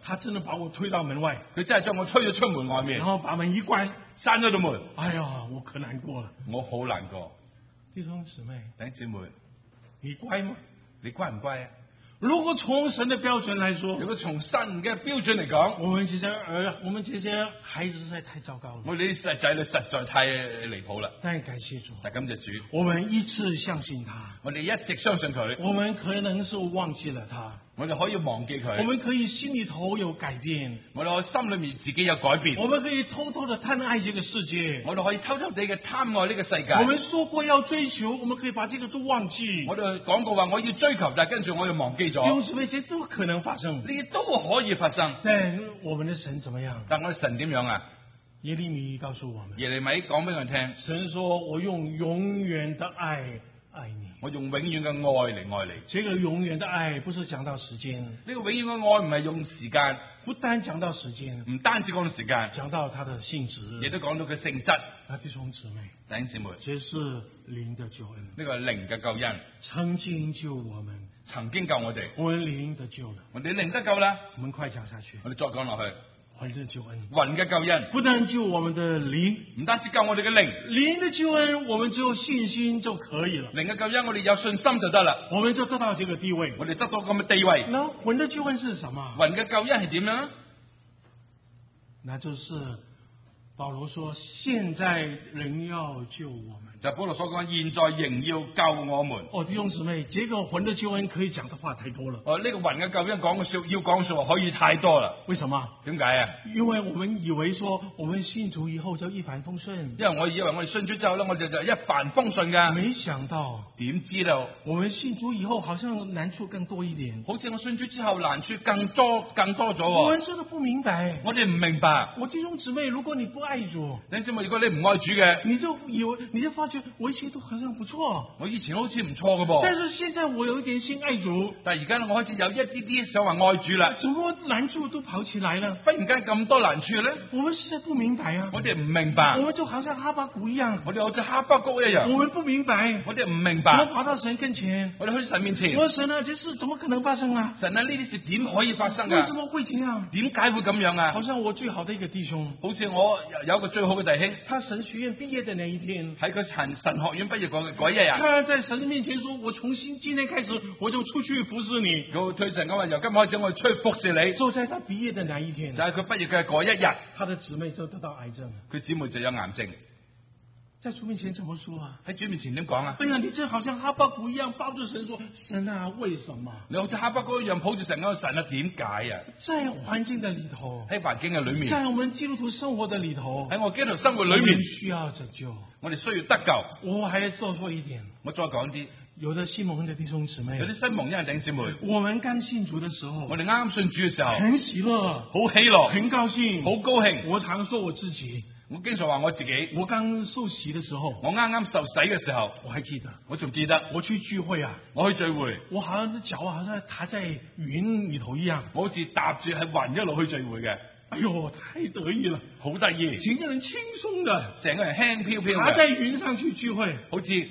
他真的把我推到門外，
佢真係將我推咗出門外面
然，後把門一關，
閂咗道門，
哎呀，我可難過了。
我好難過。
弟兄姊妹，
弟兄姊妹，
你乖嗎？
你乖唔乖啊？
如果從神的標準來說，
如果從神嘅標準嚟講，
我們這些孩子實在太糟糕了。
我哋啲仔女實在太離譜啦。
但感謝主，
但感謝主，
我們一直相信他，
我哋一直相信佢，
我們可能是忘記了他，
我哋可以忘記
我
佢，
們可以心裏頭有改變，
我哋可以心裏面自己有改變，
我們可以偷偷的貪愛這個世界，
我哋可以偷偷地嘅貪愛呢個世界。
我們說過要追求，我們可以把這個都忘記。
我哋講過話我要追求，但係跟住我又忘記咗。
弟兄姊妹，這都可能發生。
呢啲都可以發生。
但我們的神怎麼樣？
但我哋神點樣啊？
耶利米告訴我們，
耶利米講俾我聽，
神說我用永遠的愛愛你。
我用永遠嘅愛嚟愛你。
這個永遠的愛不是講到時間，
呢個永遠嘅愛唔係用時間，
不單講到時間，
唔單止講到時間，
講到它的性質，
亦都講到佢性質。
弟兄姊妹，
弟兄姊妹，
這是靈的救恩，
呢個係靈嘅救恩，
曾經救我們，
曾經救我哋，
我們靈得救了。
我哋靈得救啦。
我們快講下去，
我哋再講落去，
靈的救恩，
魂嘅救恩，
不但救我們的靈，
唔單止救我哋嘅靈，
靈的救恩我們只有信心就可以了，
靈嘅救恩我哋有信心就得啦，
我們就得到這個地位。
我哋得到咁嘅地位。
那魂的救恩是什麼？
魂嘅救恩係點樣？
那就是保羅說，現在仍要救我們。
就保羅所講，現在仍要救我們。
弟兄姊妹，這個魂的救恩可以講的話太多了。
呢個魂嘅救恩講嘅要講嘅說話可以太多啦。
為什麼？
點解啊？
因為我們以為說，我們信主以後就一帆風順。
因為我以為我哋信主之後咧，我哋就一帆風順噶。
沒想到，
點知道
我們信主以後好像難處更多一點。
好似我信主之後難處更多咗。
我們真的不明白。
我哋唔明白。
我弟兄姊妹，如果你不愛主，
如果你唔愛主嘅，
你就發覺我以前都好像不錯。
我以前好似唔錯嘅噃。
但是現在我有一點心愛主。
但係而家我開始有一啲想話愛主啦。
怎麼難處都跑起來了？
忽然間咁多難處咧？
我們實在不明白啊！
我哋唔明白。
我們就好像哈巴谷一樣。
我哋好似哈巴谷一樣。
我們不明白。
我哋唔明白。
我們跑到神跟前。
我哋去神面前。
我說神啊，這事怎麼可能發生啊？
神啊，呢啲事點可以發生啊？
為什麼會這樣？
點解會咁樣啊？
好像我最好的一個弟兄，
好似我有一個最好嘅弟兄，
他神學院畢業的那一天，
喺佢神學院畢業嗰一日，
他在神面前說：我從今天開始，我就出去服侍你。
佢對神講話：由今日開始，我出去服侍你。
就在他畢業的那一天，
就係佢畢業嘅嗰一日，
他的姊妹就得到癌症，
佢姊妹就有癌症。
在主面前怎麼說啊？
喺主面前點講啊？
哎呀，你這好像哈巴谷一樣抱住神說：神啊，為什麼？
你好似哈巴谷一樣抱住神嗰個神啊？點解啊？
在環境的裏頭，
喺環境嘅裏面，
在我們基督徒生活的裏頭，
喺我基督徒生活裏面
需要拯救，
我哋需要得救。
我還要多說一點，
我再講啲。
有的西蒙的弟兄姊妹，
有啲西蒙恩弟兄姊妹，
我們剛信主的時候，
我哋啱啱信主嘅時候，
很喜樂，
好喜樂，
很高興，
好高興。
我常說我自己，
我經常話我自己，
我剛受洗的時候，
我啱啱受洗嘅時候，
我還記得，
我仲記得，
我去聚會啊，
我去聚會，
我好像腳好像踏在雲裏頭一樣，
我好似踏住喺雲一路去聚會嘅。
哎呦，太得意了，
好得意，
整個人輕鬆的，
成個人輕飄飄嘅，
踏在雲上去聚會，
好似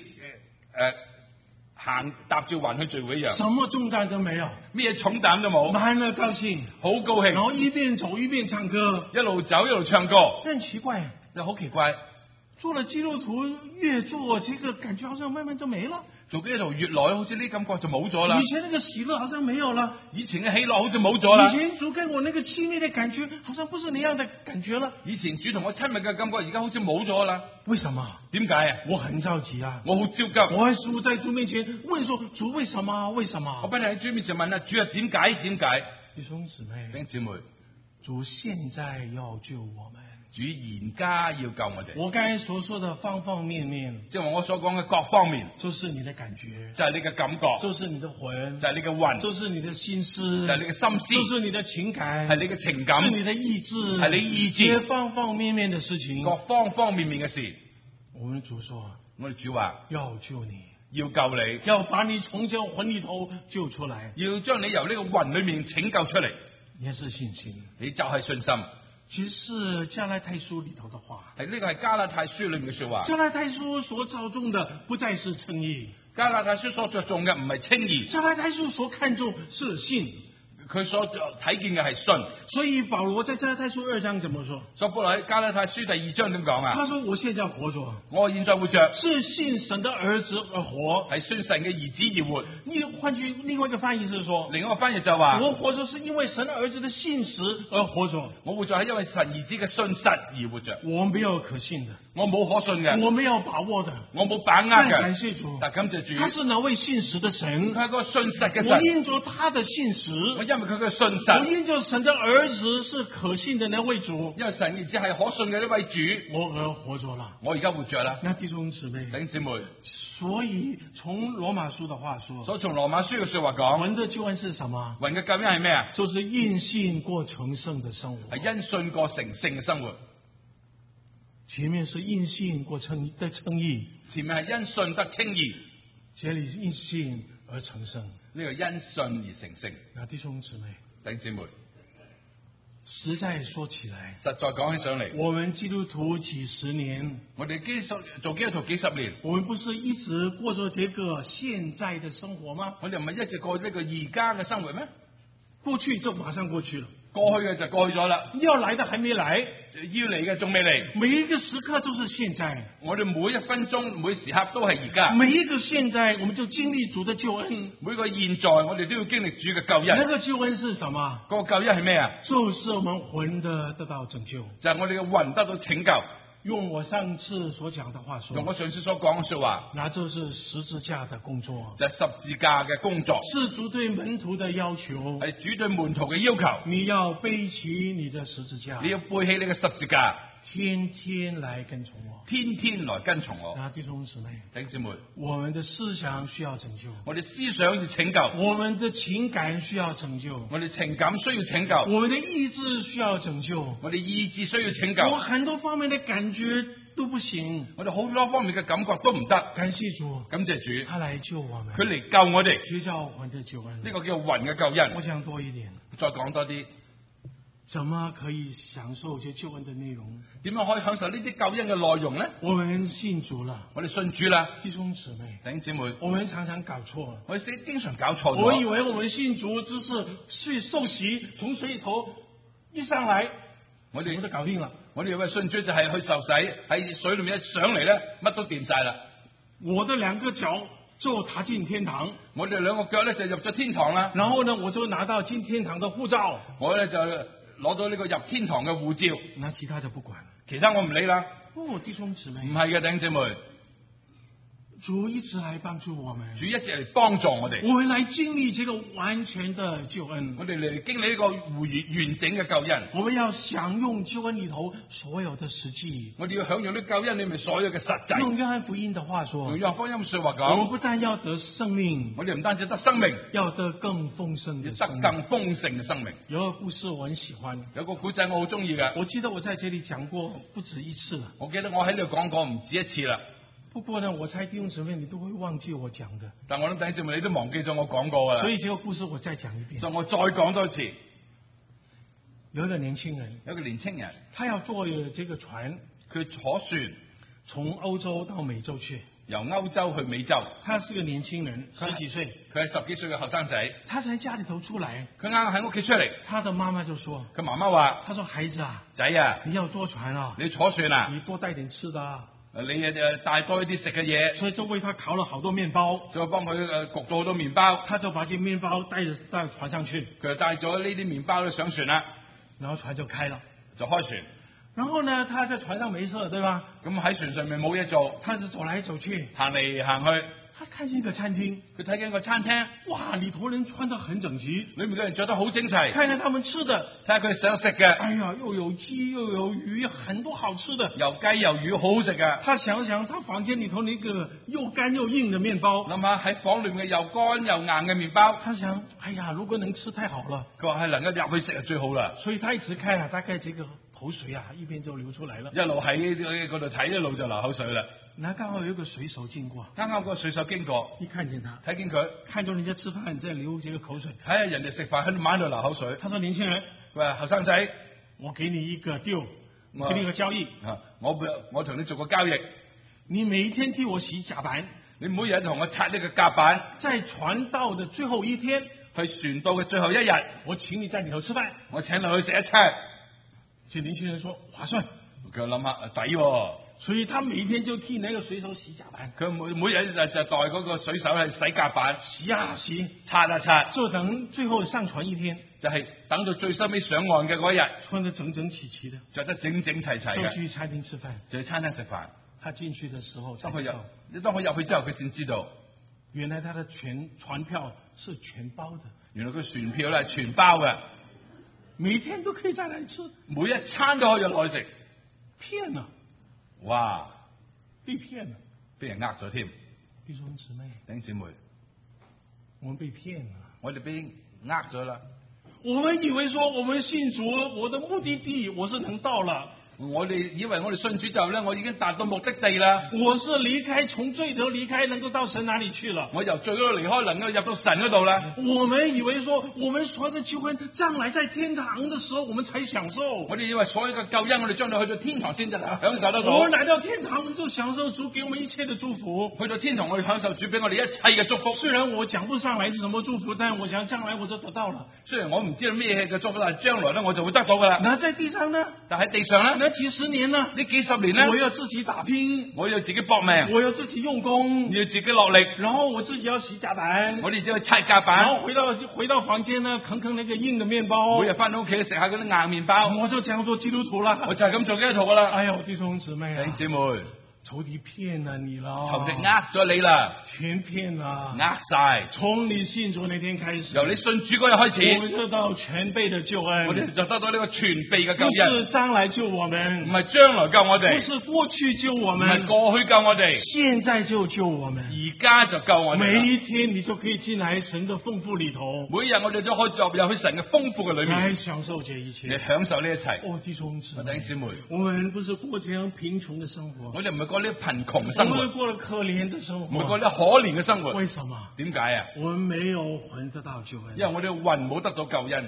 行踏住雲去聚會一樣，
什麼重擔都沒有，
咩重擔都冇，
滿了高興，
好高興，
然後一邊走一邊唱歌，
一路走一路唱歌。
但奇怪，
又好奇怪，
做了基督徒越做，這個感覺好像慢慢就沒了。
做基督徒越來，好似呢感覺就冇咗啦。
以前那個喜樂好像沒有了，
以前嘅喜樂好似冇咗啦。
以前主跟我那個親密的感覺，好像不是那樣的感覺了。
以前主同我親密嘅感覺，而家好似冇咗啦。
為什麼？
點解啊？
我很着急啊！
我好焦急。
我還是在主面前問說：主為什麼？為什麼？
我不停喺主面前問啊，主啊，點解？點解？
弟兄姊妹，
弟兄姊妹，
主現在要救我們。
主現家要救我哋。
我剛才所說的方方面面，
即係我所講嘅各方面，
就是你的感覺，
就係你嘅感覺，
就是你的魂，
就係你嘅魂，
就是你的心思，
就係你嘅心思，
就是你的情感，
係你嘅情感，
是你的意志，
係你意志，
這方方面面的事情，
各方方面面嘅事。
我們主說，
我哋主話
要救你，
要救你，
要把你從這個魂裏頭救出來，
要將你由呢個魂裏面拯救出嚟。
也是信心，
你就係信心。
其實是加拉太書裏頭的話，
係呢個係加拉太書裏面嘅說話。
加拉太書所着重的不再是稱義，
加拉太書所着重嘅唔係稱義，
加拉太書所看重是信。
佢所睇見嘅係信。
所以保羅在加拉太書2章怎麼說？
所以保羅喺加拉太書第2章點講啊？
他說：我現在活着，
我現在活着，
是信神的兒子而活。
係信神嘅兒子而活。
換句另外一個翻譯是說，
另一個翻譯就話：
我活着是因為神的兒子的信實而活着。
我活着係因為神兒子嘅信實而活着。
我沒有可信的，
我冇可信嘅，
我沒有把握的，
我冇把握
但
嘅。
感謝主，
但感謝主，
他是那位信實的神，
佢係個信實嘅
我
神。
因着他的信
我
實，
因為佢嘅信
我
實，
因着神的兒子是可信的那位主，
因為神兒子係可信嘅呢位主，
我而活着了。
我而家活着啦。
那弟兄姊妹
弟，兄姊妹，
所以從羅馬書的話說，
所以從羅馬書嘅說話講，
神的救恩是什麼？
魂嘅救恩係咩啊？
就是因信過成聖的生活。
係因信過成聖嘅生活。
前面是因信過稱義，
前面係因信得稱義，
這裏是因信而成聖。
呢個因信而成聖。
那弟兄姊妹，
弟兄姊妹，
實在說起來，
實在講起上嚟，
我們基督徒幾十年，
我哋做基督徒幾十年，
我們不是一直過着這個現在的生活嗎？
我哋唔係一直過呢個而家嘅生活咩？
過去就馬上過去了，
過去嘅就過去咗啦，
要來的還沒來，
要嚟嘅仲未嚟。
每一個時刻都是現在，
我哋每一分鐘、每時刻都係而家。
每一個現在我們就經歷主的救恩。
每個現在，我哋都要經歷主嘅救
那
恩。
個救恩是什麼？
嗰個救恩係咩啊？
就是我們魂的得到拯救。
就係我哋嘅魂得到拯救。
用我上次所講的話說，
用我上次所講嘅說話，
那就是十字架的工作，
就係十字架嘅工作，
是主對門徒的要求。
係主對門徒嘅要求。
你要背起你的十字架，
你要背起你嘅十字架，
天天來跟從我。
天天來跟從我。
那弟兄姊妹，
弟兄姊妹，
我們的思想需要拯救，
我哋思想要拯救，
我們的情感需要拯救，
我哋情感需要拯救，
我們的意志需要拯救。
我哋意志需要拯
我
救，
很多方面的感覺都不行，
我哋好多方面嘅感覺都唔得。
感謝主，
感謝主，
他來救我們，
佢嚟救我哋，
這叫魂的救恩。
呢個叫魂嘅救恩。
我想多一點，
再講多啲，
怎麼可以享受這救恩的內容？
點樣可以享受呢啲救恩嘅內容呢？
我們信主了，
我哋信主啦，
弟兄姊妹，
弟兄姊妹，
我們常常搞錯了。
我哋經常搞錯
我以
咗。
為我們信主只是去受洗，從水裏頭一上來，
我哋
什麼都搞定了。
我哋以為信主就係去受洗，喺水裏面一上嚟咧，乜都掂晒啦。
我的兩個腳就踏進天堂，
我哋兩個腳咧就入咗天堂啦。
然後呢，我就拿到進天堂的護照，
我咧就攞到呢個入天堂嘅護照，
那其他就不管。
其他我唔理啦。
哦，弟兄姊妹
唔，係嘅，弟兄姊妹，
主一直來幫助我們，
主一直嚟幫助我哋，
我們來經歷這個完全的救恩。
我哋嚟經歷呢個完整嘅救恩。
我們要享用救恩裏頭所有的實際。
我哋要享用呢救恩裏面所有嘅實際。
用約翰福音的話說
用，約翰福音說話
我們
講，
不但要得生命，
我哋唔單止得生命，
要得更豐盛
要得
的生命。
更豐盛嘅生命。
有個故事我很喜歡，
有個古仔我好中意嘅，
我記得我在這裏講過不止一次了。
我記得我喺呢度講過唔止一次啦。
不過呢，我猜弟兄姊妹你都會忘記我講的，
但我諗弟兄姊妹你都忘記咗我講過噶啦，
所以這個故事我再講一遍。
所以我再講多一次。
有一個年輕人，
有個年青人，
他要坐這個船
佢坐船
從歐洲到美洲去。
由歐洲去美洲，
他是個年輕人，十幾歲，
佢係10幾歲嘅後生仔，
他在家裏頭出來，
佢啱啱喺屋企出嚟，
他的媽媽就說，
佢媽媽話：
他說孩子啊，
仔啊，
你要坐船啊，
你坐船啊，
你多帶點吃的啊。
你帶多一啲食嘅嘢，
所以就為他烤了好多麵包，
再幫佢焗到好多麵包，
他就把這麵包帶着到船上去，
佢就帶咗呢啲麵包上船啦，
然後船就開了。
就開船。
然後呢，他在船上沒事，對吧？
咁喺船上面冇嘢做，
他是走來走去，
行嚟行去，
他看見一個餐廳，
佢睇緊個餐廳，
哇，裏頭人穿得很整齊，
裏面嘅人着得好整齊，
看看他們吃的，
睇下佢哋想食嘅，
哎呀，又有雞又有魚，很多好吃的。
又雞又魚，好好食嘅。
他想想，他房間裏頭那個又乾又硬的麵包，
諗下喺房裏面嘅又乾又硬嘅麵包，
他想，哎呀，如果能吃太好了，
佢話係能夠入去食就最好啦。
所以他一直看啊，大概這個口水啊，一邊就流出來了。
一路喺嗰度睇，一路就流口水啦。
那剛好有一個水手經過，
啱啱個水手經過，
一看見他，
睇見佢，
看着人家吃飯在流這個口水，
睇下人哋食飯喺度喺度流口水。
他說：年輕人，
佢話後生仔，
我給你一個 deal，
我
給你一個交易，
我同你做個交易，
你每一天替我洗甲板，
你每日同我擦呢個甲板，
在傳道的最後一天，
去船到嘅最後一日，
我請你在裏頭吃飯。
我請你去食一餐。
這年輕人說划算，
佢諗下抵喎，
所以他每天就替那個水手洗甲板，
佢每日就代嗰個水手去洗甲板，
洗啊洗，
擦啊擦，
就等最後上船一天，
就係等到最收尾上岸嘅嗰日，
穿得整整齊齊的，
着得整整齊齊嘅，
就去餐廳吃飯。
就去餐廳食飯。
他進去的時候才
當佢
知道，
當佢入去之後，佢先知道，
原來他的船票是全包的，
原來佢船票咧係全包嘅，
每天都可以再來吃，
每一餐都可以落去食。
騙了，
哇！
被騙了，
俾人呃咗添。
弟兄姊妹，
弟兄姊妹，
我們被騙了。
我哋俾呃咗啦。
我們以為說我們信主，我的目的地我是能到了。
我哋以為我哋信主之後咧，我已經達到目的地啦。
我是離開，從罪頭離開，能夠到神那裡去了。
我由罪嗰度離開，能夠入到神嗰度啦。
我們以為說，我們所有的救恩將來在天堂的時候，我們才享受。
我哋以為所有嘅救恩，我哋將來去到天堂先至享受得到。
我們來到天堂，我們就享受主給我們一切的祝福。
去到天堂，我哋享受主俾我哋一切嘅祝福。
雖然我講不上來是什麼祝福，但我想將來我就得到了。
雖然我唔知道咩嘅祝福，但係將來咧我就會得到噶啦。
那在地上呢？
但喺地上咧，
那幾十年呢？
呢幾十年咧，
我要自己打拼，
我要自己搏命，
我要自己用功，
要自己落力，
然後我自己要洗甲板，
我哋只要拆甲板，
然後回到房間呢，啃那個硬的麵包，
每日翻到屋企食下嗰啲硬麵包，
我就這樣做基督徒啦，
我就係咁做基督徒噶啦。
哎呦，弟兄姊妹啊，
弟兄姊妹，
仇敵騙了你了，
仇敵呃咗你啦，
全騙了，
呃晒。
從你信主那天開始，
由你信主嗰日開始，
我們得到全備的救恩，
我哋就得到呢個全備嘅救
不
恩，
是將來救我們，
唔係將來救我
不
哋，
是過去救我
唔係
們，
過去救我哋，
現在就救我們。
而家就救我哋啦。
每一天你就可以進來神的豐富裏頭，
每日我哋都可以入去神嘅豐富嘅裏面，
來享受這一
嚟
切。
享受呢一切。
哦，弟兄姊妹，
弟兄姊妹，
我們不是過這樣貧窮的生活，
我哋唔係過呢啲貧窮嘅
我
生活，
們過了可憐的生活。
唔係過呢啲可憐嘅生活。
為什麼？
點解啊？
我們沒有魂得到救恩。
因為我哋魂冇得到救恩。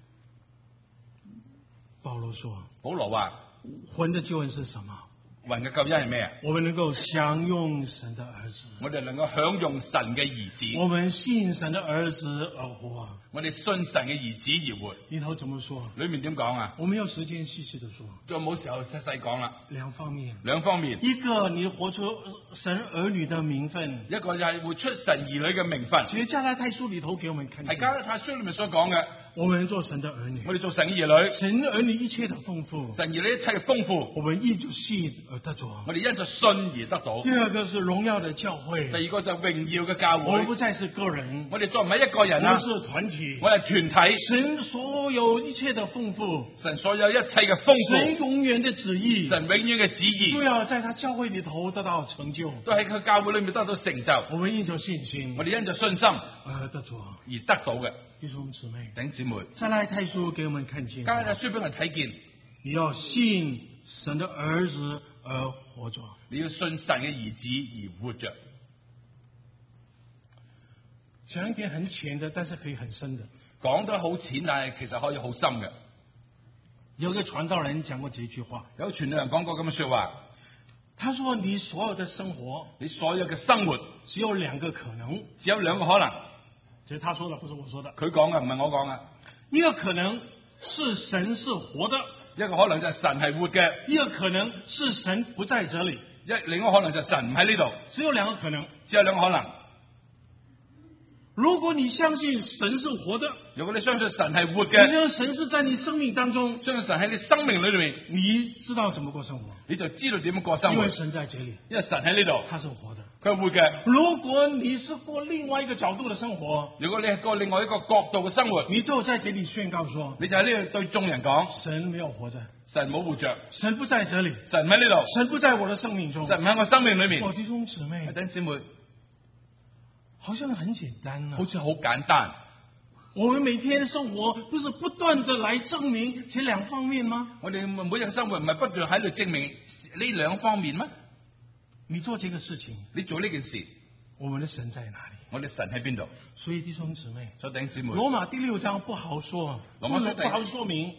保羅說，
保羅話
魂的救恩是什麼？
魂嘅救恩係咩啊？
我們能夠享用神的兒子，
我哋能夠享用神嘅兒子，
我們信神的兒子而活。
我哋信神嘅兒子而活。
裏頭怎麼說？
裏面點講啊？
我們有時間細細的說。
仲冇時候細細講啦。
兩方面，
兩方面，
一個你活出神兒女的名分，
一個就係活出神兒女嘅名分。
其實加拉太書裏頭給我們看見，
係加拉太書裏面所講嘅，
我們做神的兒女，
我哋做神嘅兒女，
神兒女一切的豐富，
神兒女一切嘅豐富，
我們因着信而得着。
我哋因着信而得到。
第二個是榮耀的教會，
第二個就榮耀嘅教
我們
會，
不再是個人，
我哋再唔係一個人啦，
我們是團體。
我係團體。
神所有一切的豐富，
神所有一切嘅豐
神
富，
永遠的旨意，
神永遠嘅旨意，
都要在他教會裏頭得到成就。
都喺佢教會裏面得到成就。
我們因着信心
我哋因着信心
而得着。
而得到嘅。
弟兄姊妹，
弟兄姊妹，
加拉太書給我們看見，
加拉太書俾我哋睇見，
你要信神的兒子而活着。
你要信神嘅兒子而活着。
講一點很淺的，但是可以很深的。
講得好淺，但係其實可以好深嘅。
有個傳道人講過這句話，
有傳道人講過咁嘅說話，
他說：你所有的生活，
你所有嘅生活
只有兩個可能，
只有兩個可能。
這是他說的，不是我說的。
佢講嘅唔係我講嘅。
一個可能是神是活的，
一個可能就係神係活嘅，
一個可能是神不在這裏。
另一個可能就係神唔喺呢度。
只有兩個可能，
只有兩個可能。
如果你相信神是活的，
如果你相信神係活
你
嘅，
相信神是在你生命當中，
相信神喺你生命裏面，
你知道怎麼過生活，
你就知道點樣過生活。
因為神在這裏，
因為神喺呢度，
他是活的。
佢係活嘅。
如果你是過另外一個角度的生活，
如果你係過另外一個角度嘅生活，
你就在這裏宣告說，
你就喺呢度對眾人講，
神沒有活着，
神冇活着，
神不在這裏，
神唔喺呢度，
神不在我的生命中。
神唔喺我生命裏面。
我弟兄姊妹，
弟兄姊妹，
好像很簡單啊，
好似好簡單。
我們每天生活不是不斷的來證明這兩方面嗎？
我哋每日生活唔係不斷喺度證明呢兩方面嗎？
你做這個事情，
你做呢件事，
我們的神在哪裏？
我哋神喺邊度？
所以弟兄姊妹，
所以弟兄姊妹，
羅馬第6章不好說，不好說明。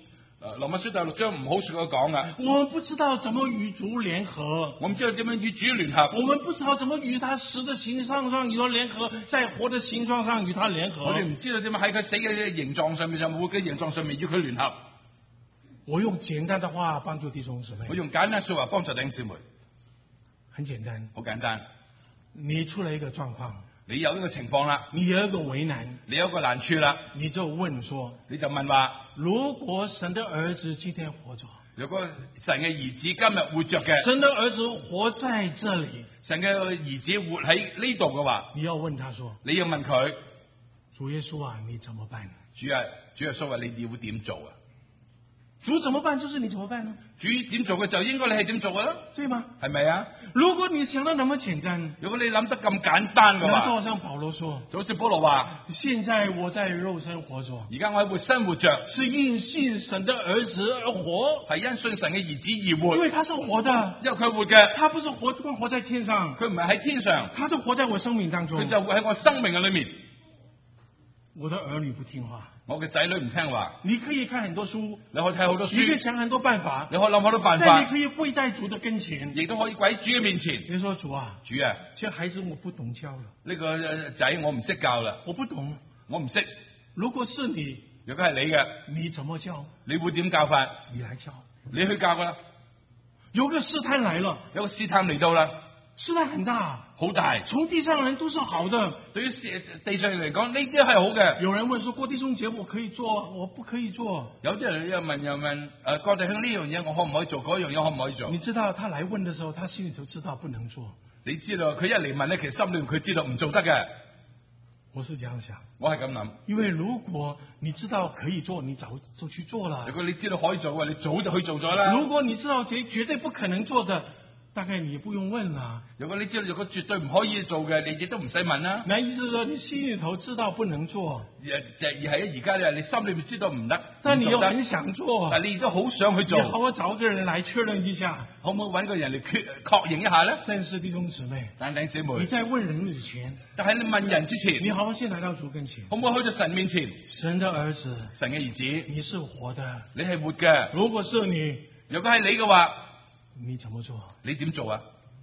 羅馬書第6章唔好說佢講噶，
我們不知道怎麼與主聯合，
我唔知道點樣與主聯合，
我們不知道怎麼與他死的形狀上與他聯合，在活的形狀上與他聯合。
我哋唔知道點樣喺佢死嘅形狀上面，就活嘅形狀上面與佢聯合。
我用簡單的話幫助弟兄姊妹。
我用簡單說話幫助弟兄姊妹。
很簡單，
好簡單。
你出了一個狀況，
你有呢個情況啦，
你有一個為難，
你有一個難處啦，
你就問說，
你就問話，
如果神的兒子今天活着，
如果神嘅兒子今日活着嘅，
神的兒子活在這裏，
神嘅兒子活喺呢度嘅話，
你要問他說，
你要問佢，
主耶穌啊，你怎麼辦？
主耶穌話你會點做啊？
主怎麼辦就是你怎麼辦呢？
主點做嘅就應該你係點做嘅啦，
對嗎？
係咪啊？
如果你想得那麼簡單，
如果你諗得咁簡單嘅
那就
話，
好像保羅說，
就好似保羅話，
現在我在肉身活着，
而家我喺活生活着，
是因信神的兒子而活，
係因信神嘅兒子而活，
因為他是活的，
因為佢活嘅，
他不是活在天上，
佢唔係喺天上，
他是活在我生命當中，
佢就活喺我生命嘅裏面。
我的兒女不聽話，
我嘅仔女唔聽話，
你可以看很多書，
你可以睇好多
你可以
書，
想很多辦法，
你可以諗好多辦法，
但你可以跪在主的跟前，
亦都可以跪喺主嘅面前。
你說主啊，
主啊，
這孩子我不懂教了，
呢個仔我唔識教啦，
我不懂，
我唔識。
如果是你，
如果係你嘅，
你怎麼教？
你會點教法？
你來教。
你去教噶啦。
有個試探來了，
有個試探嚟到啦，
試探很大，
好大。
從地上人都是好的，
對於地上人嚟講，呢啲係好嘅。
有人問說過弟兄節我可以做，我不可以做。
有啲人又問，郭弟兄呢樣嘢我可唔可以做？嗰樣嘢可唔可以做？
你知道他來問的時候，他心裏頭知道不能做。
你知道佢一嚟問咧，其實心裏佢知道唔做得嘅。
我是這樣想，
我係咁諗。
因為如果你知道可以做，你早就去做了。
如果你知道可以做嘅，你早就去做咗啦。
如果你知道絕對不可能做的，大概你也不用問啦。
如果你知道如果絕對唔可以做嘅，你亦都唔使問啦。
那意思說你心裏頭知道不能做，
而係而家你心裏面知道唔得，
但你又很想做，
但你亦都好想去做。
你好好找個人來確認一下，
可唔可以揾個人嚟確認一下咧？
但是弟兄姊妹，
弟兄姊妹，
你在問人之前，
但喺你問人之前，
你好好先來到主跟前，
可唔可以去到神面前？
神的兒子，
神嘅兒子，
你是活的，
你係活嘅。
如果是你，
如果係你嘅話，
你怎麼做？
你點做啊？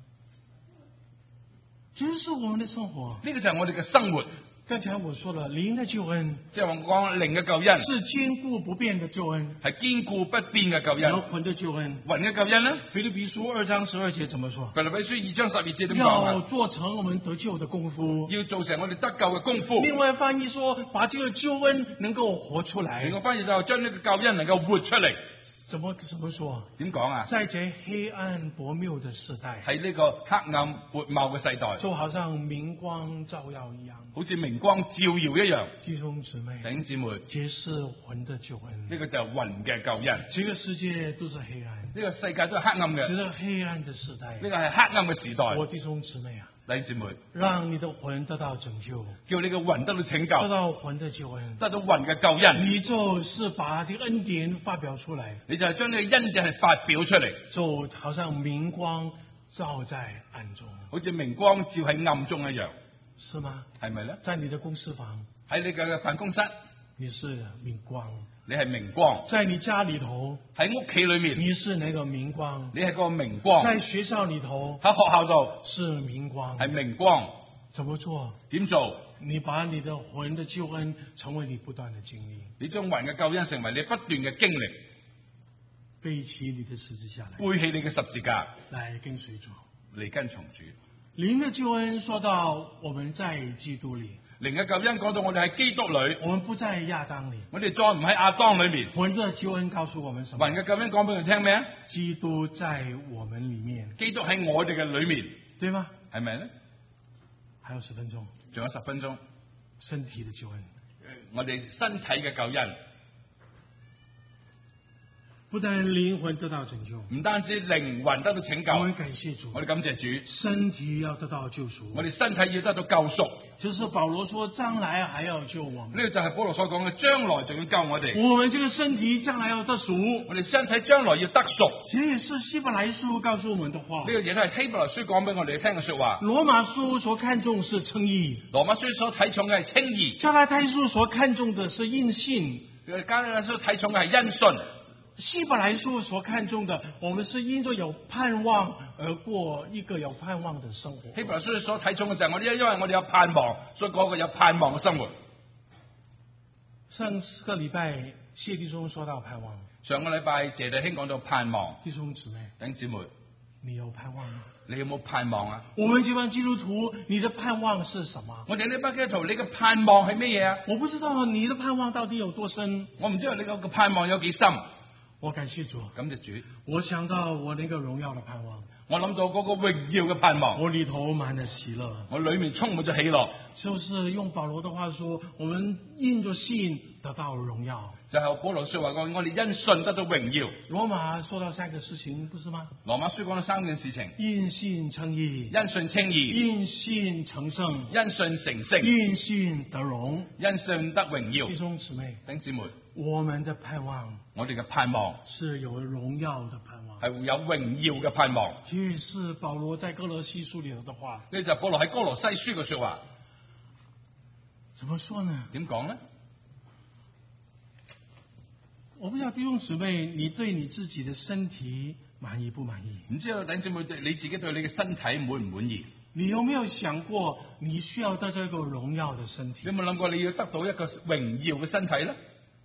這是我們的生活，
呢個就係我哋嘅生活。
剛才我說了，靈的救恩，
即係我講靈嘅救恩，
是堅固不變的救恩，
係堅固不變嘅救
有
恩。
魂的救恩，
魂嘅救恩咧，
腓立比書2章12節怎麼說？
腓立比書2章12節點講
要
啊？
做成我們得救的功夫。
要做成我哋得救嘅功夫。
另外翻譯說，把這個救恩能夠活出來。
另外翻譯就將呢個救恩能夠活出嚟。
怎麼說？
點講啊？
在這黑暗薄謬的時代，
喺呢個黑暗薄謬嘅世代，
就好像明光照耀一樣，
好似明光照耀一樣。
弟兄姊妹，
弟兄姊妹，
這是魂的救恩。
呢個就係魂嘅救恩。
這個世界都是黑暗，
呢個世界都係黑暗嘅。
這是黑暗的時代，
呢個係黑暗嘅時代。
我弟兄姊妹啊，
弟兄姊妹，
讓你的魂得到拯救，
叫你嘅魂得到拯
得
救，
到魂的救恩，
得到魂嘅救恩。
你就是把這個恩典發表出來，
你就係將呢個恩典係發表出嚟，
就好像明光照在暗中，
好似明光照喺暗中一樣，
是嗎？
係咪咧？
在你的公司房，
喺你嘅辦公室，
你是明光；
你係明光；
在你家裏頭，
喺屋企裏面，
你是那個明光；
你係個明光；
在學校裏頭，
喺學校度
是明光。
係明光。
怎麼做？
點做？
你把你的魂的救恩成為你不斷的經歷，
你將魂嘅救恩成為你不斷嘅經歷，
背起你的十字架來，
背起你嘅十字架
來跟隨主，
嚟跟從主。
靈的救恩說到我們在基督裏，
靈嘅救恩講到我哋喺基督裏，
我們不在亞當裏。
我哋再唔喺亞當裏面。
魂的救恩告訴我們什麼？
魂嘅救恩講俾佢聽咩啊？
基督在我們裏面，
基督喺我哋嘅裏面，
對嗎？
係咪咧？
還有10分鐘，
仲有10分鐘，
身體的救恩，
我哋身體嘅救恩，
不但靈魂得到拯救，
唔單止靈魂得到拯救，
我們感謝主，
我哋感謝主，
身體要得到救贖，
我哋身體要得到救贖。
就是保羅說將來還要救我們，
呢個就係保羅所講嘅，將來仲要救我哋。
我們這個身體將來要得贖，
我哋身體將來要得贖。
這也是希伯來書告訴我們的話。
呢個嘢都係希伯來書講俾我哋聽嘅說話。
羅馬書所看重是稱義，
羅馬書所睇重嘅係稱義。
加拉太書所看重的是因信，
加拉太書睇重嘅係因信。
希伯來書所看重的，我們是因着有盼望而過一個有盼望的生活。
希伯來書所睇重嘅就係我哋，因為我哋有盼望，所以過個有盼望嘅生活。
上個禮拜謝弟兄說到盼望，
上個禮拜謝弟兄講到盼望，
弟兄姊妹，
弟兄姊妹，
你有盼望嗎？
你有冇盼望啊？
我們這幫基督徒，你的盼望是什麼？
我哋呢班基督徒，你嘅盼望係咩嘢啊？
我不知道你的盼望到底有多深。
我唔知道你個盼望有幾深。
我感謝主，
感謝主。
我想到我那個榮耀的盼望，
我諗到嗰個榮耀嘅盼望，
我裏頭滿了喜樂，
我裏面充滿咗喜樂。
就是用保羅的話說，我們因着信得到榮耀。
就係保羅說話講，我哋因信得到榮耀。
羅馬說到三個事情，不是嗎？
羅馬書講咗三件事情：
因信稱義，
因信稱義，
因信成聖，
因信成聖，
因信得榮，
因信得榮耀。
弟兄姊妹，
弟兄姊妹，
我們的盼望，
我哋嘅盼望
是有榮耀的盼望，
係會有榮耀嘅盼望。
這是保羅在哥羅西書裏頭的話。
呢就係保羅喺哥羅西書嘅說話。
怎麼說呢？
點講呢？
我不知道弟兄姊妹，你對你自己的身體滿意不滿意？
唔知道弟兄姊妹你自己對你嘅身體滿唔滿意？
你有沒有想過，你需要得這個榮耀的身體？
你有冇諗過你要得到一個榮耀嘅身體呢？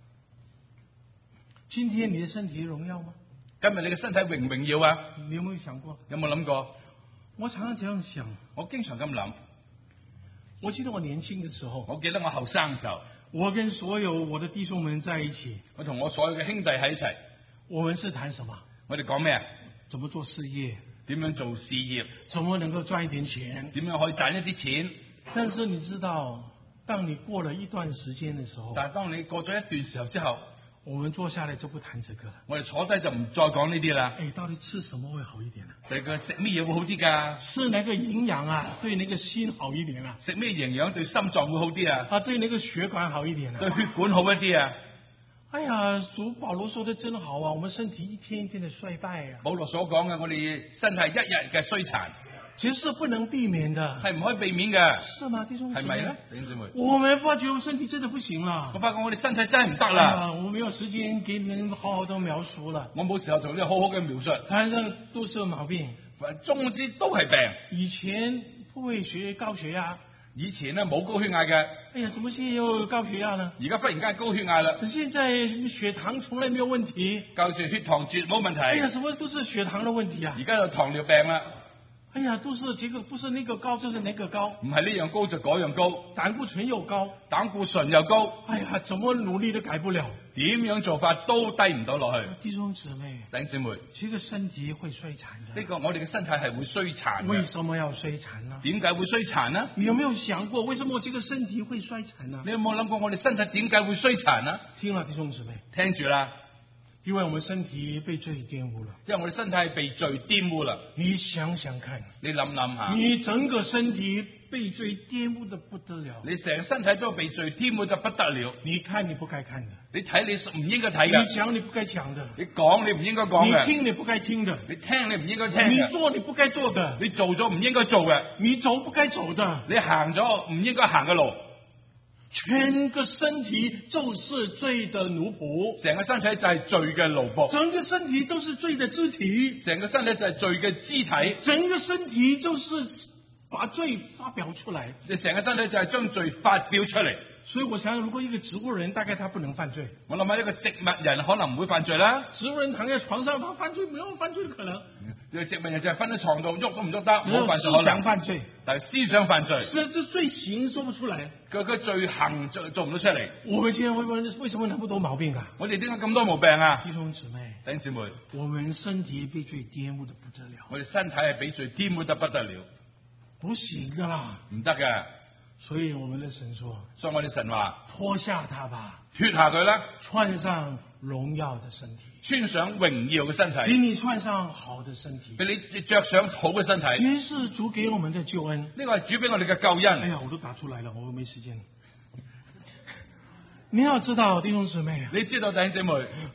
今天你的身體榮耀嗎？
今日你嘅身體榮唔榮耀啊？
你有沒有想過？
有冇諗過？
我常常這樣想，
我經常咁諗。
我記得我年輕的時候，
我記得我後生嘅時候，
我跟所有我的弟兄們在一起，
我同我所有嘅兄弟喺一齊。
我們是談什麼？
我哋講咩啊？
怎麼做事業？
點樣做事業？
怎麼能夠賺一點錢？
點樣可以賺一啲錢？
但是你知道，當你過了一段時間的時候，
但係當你過咗一段時候之後，
我們坐下來就不談這個了。
我哋坐低就唔再講呢啲啦。
誒，到底吃什麼會好一點呢？
你個食咩嘢會好啲㗎？
吃那個營養啊，對那個心好一點啊。
食咩營養對心臟會好啲啊？
啊，對那個血管好一點啊。
對血管好一啲啊？
哎呀，主保羅說得真好啊！我們身體一天一天的衰敗啊。
保羅所講嘅，我哋身體一日嘅衰殘，
其實是不能避免的。
係唔可以避免嘅。
是嗎，弟兄姊妹？
係咪咧，弟兄姊妹？
我們發覺我身體真的不行了。
我發覺我哋身體真係唔得啦。
我沒有時間給你們好好的描述了。
我冇時候做呢個好好嘅描述。
反正都是毛病。
總之都係病。
以前不會學高血壓。
以前呢冇高血壓嘅。
哎呀，怎麼現在又有高血壓呢？
而家忽然間高血壓啦。
現在血糖從來沒有問題。
舊時血糖絕冇問題。
哎呀，什麼都是血糖的問題啊！
而家有糖尿病啦。
哎呀，都是這個不是那個高就是那個高。
唔係呢樣高就嗰樣高。
膽固醇又高。
膽固醇又高。
哎呀，怎麼努力都改不了。
點樣做法都低唔到落去。
弟兄姊妹，
弟兄姊妹，
這個身體會衰殘的。
呢個我哋嘅身體係會衰殘嘅。
為什麼要衰殘呢？
點解會衰殘呢？
你有沒有想過，為什麼這個身體會衰殘呢？
你有冇諗過我哋身體點解會衰殘呢？
聽了弟兄姊妹，
聽住啦。
因為我們身體被罪玷污了。
因為我哋身體係被罪玷污啦。
你想想看，
你諗諗下，
你整個身體被罪玷污得不得了。
你成個身體都被罪玷污得不得了。
你看你不該看的，
你睇你唔應該睇嘅。
你講你不該講的，
你講你唔應該講嘅。
你聽你不該聽的，
你聽你唔應該聽嘅。
你做你不該做的，
你做咗唔應該做嘅。
你走不該走的，
你行咗唔應該行嘅路。
全個身體就是罪的奴僕，
成個身體就係罪嘅奴僕，
整個身體都是罪的肢體，
成個身體就係罪嘅肢體，
整個身體就是把罪發表出來，
你成個身體就係將罪發表出嚟。
所以我想，如果一個植物人，大概他不能犯罪。
我諗下一個植物人可能唔會犯罪啦。
植物人躺在床上，他犯罪沒有犯罪的可能。
植物人就係瞓喺床度，喐都唔喐得，
只有思想犯罪，
但係思想犯罪，
是這罪行做不出來，
佢罪行做唔到出嚟。
我們現在會問，為什麼那麼多毛病啊？
我哋點解咁多毛病啊？
弟兄姊妹，
弟兄姊妹，
我們身體被罪玷污得不得了。
我哋身體係被罪玷污得不得了，
不行噶啦，
唔得嘅。
所以我們的神說，
所以我哋神話
脫下它吧，
脫下佢啦，
穿上榮耀的身體，
穿上榮耀嘅身體，
給你穿上好的身體，
俾你着上好嘅身體。
這是主給我們的救恩，
呢個係主俾我哋嘅救恩。
哎呀，我都打出來了，我沒時間。你要知道，弟兄姊妹，
你知道弟兄姊妹，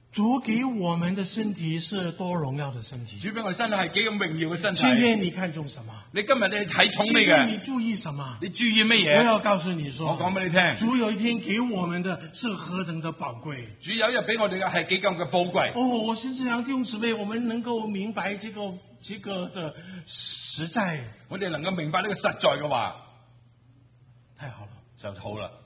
主给我们的身體是多榮耀的身體。
主俾我哋身體係幾咁榮耀嘅身體。
今天你看重什麼？
你今日你睇重你
今天你
嘅，
注意什麼？
你注意乜嘢？
我要告訴你說，
我講俾你聽，
主有一天給我們的是何等的寶貴。
主有一日俾我哋嘅係幾咁嘅寶貴。
哦，我甚至想弟兄姊妹，我們能夠明白這個的實在，
我哋能夠明白呢個實在嘅話，
太好了，
就好啦。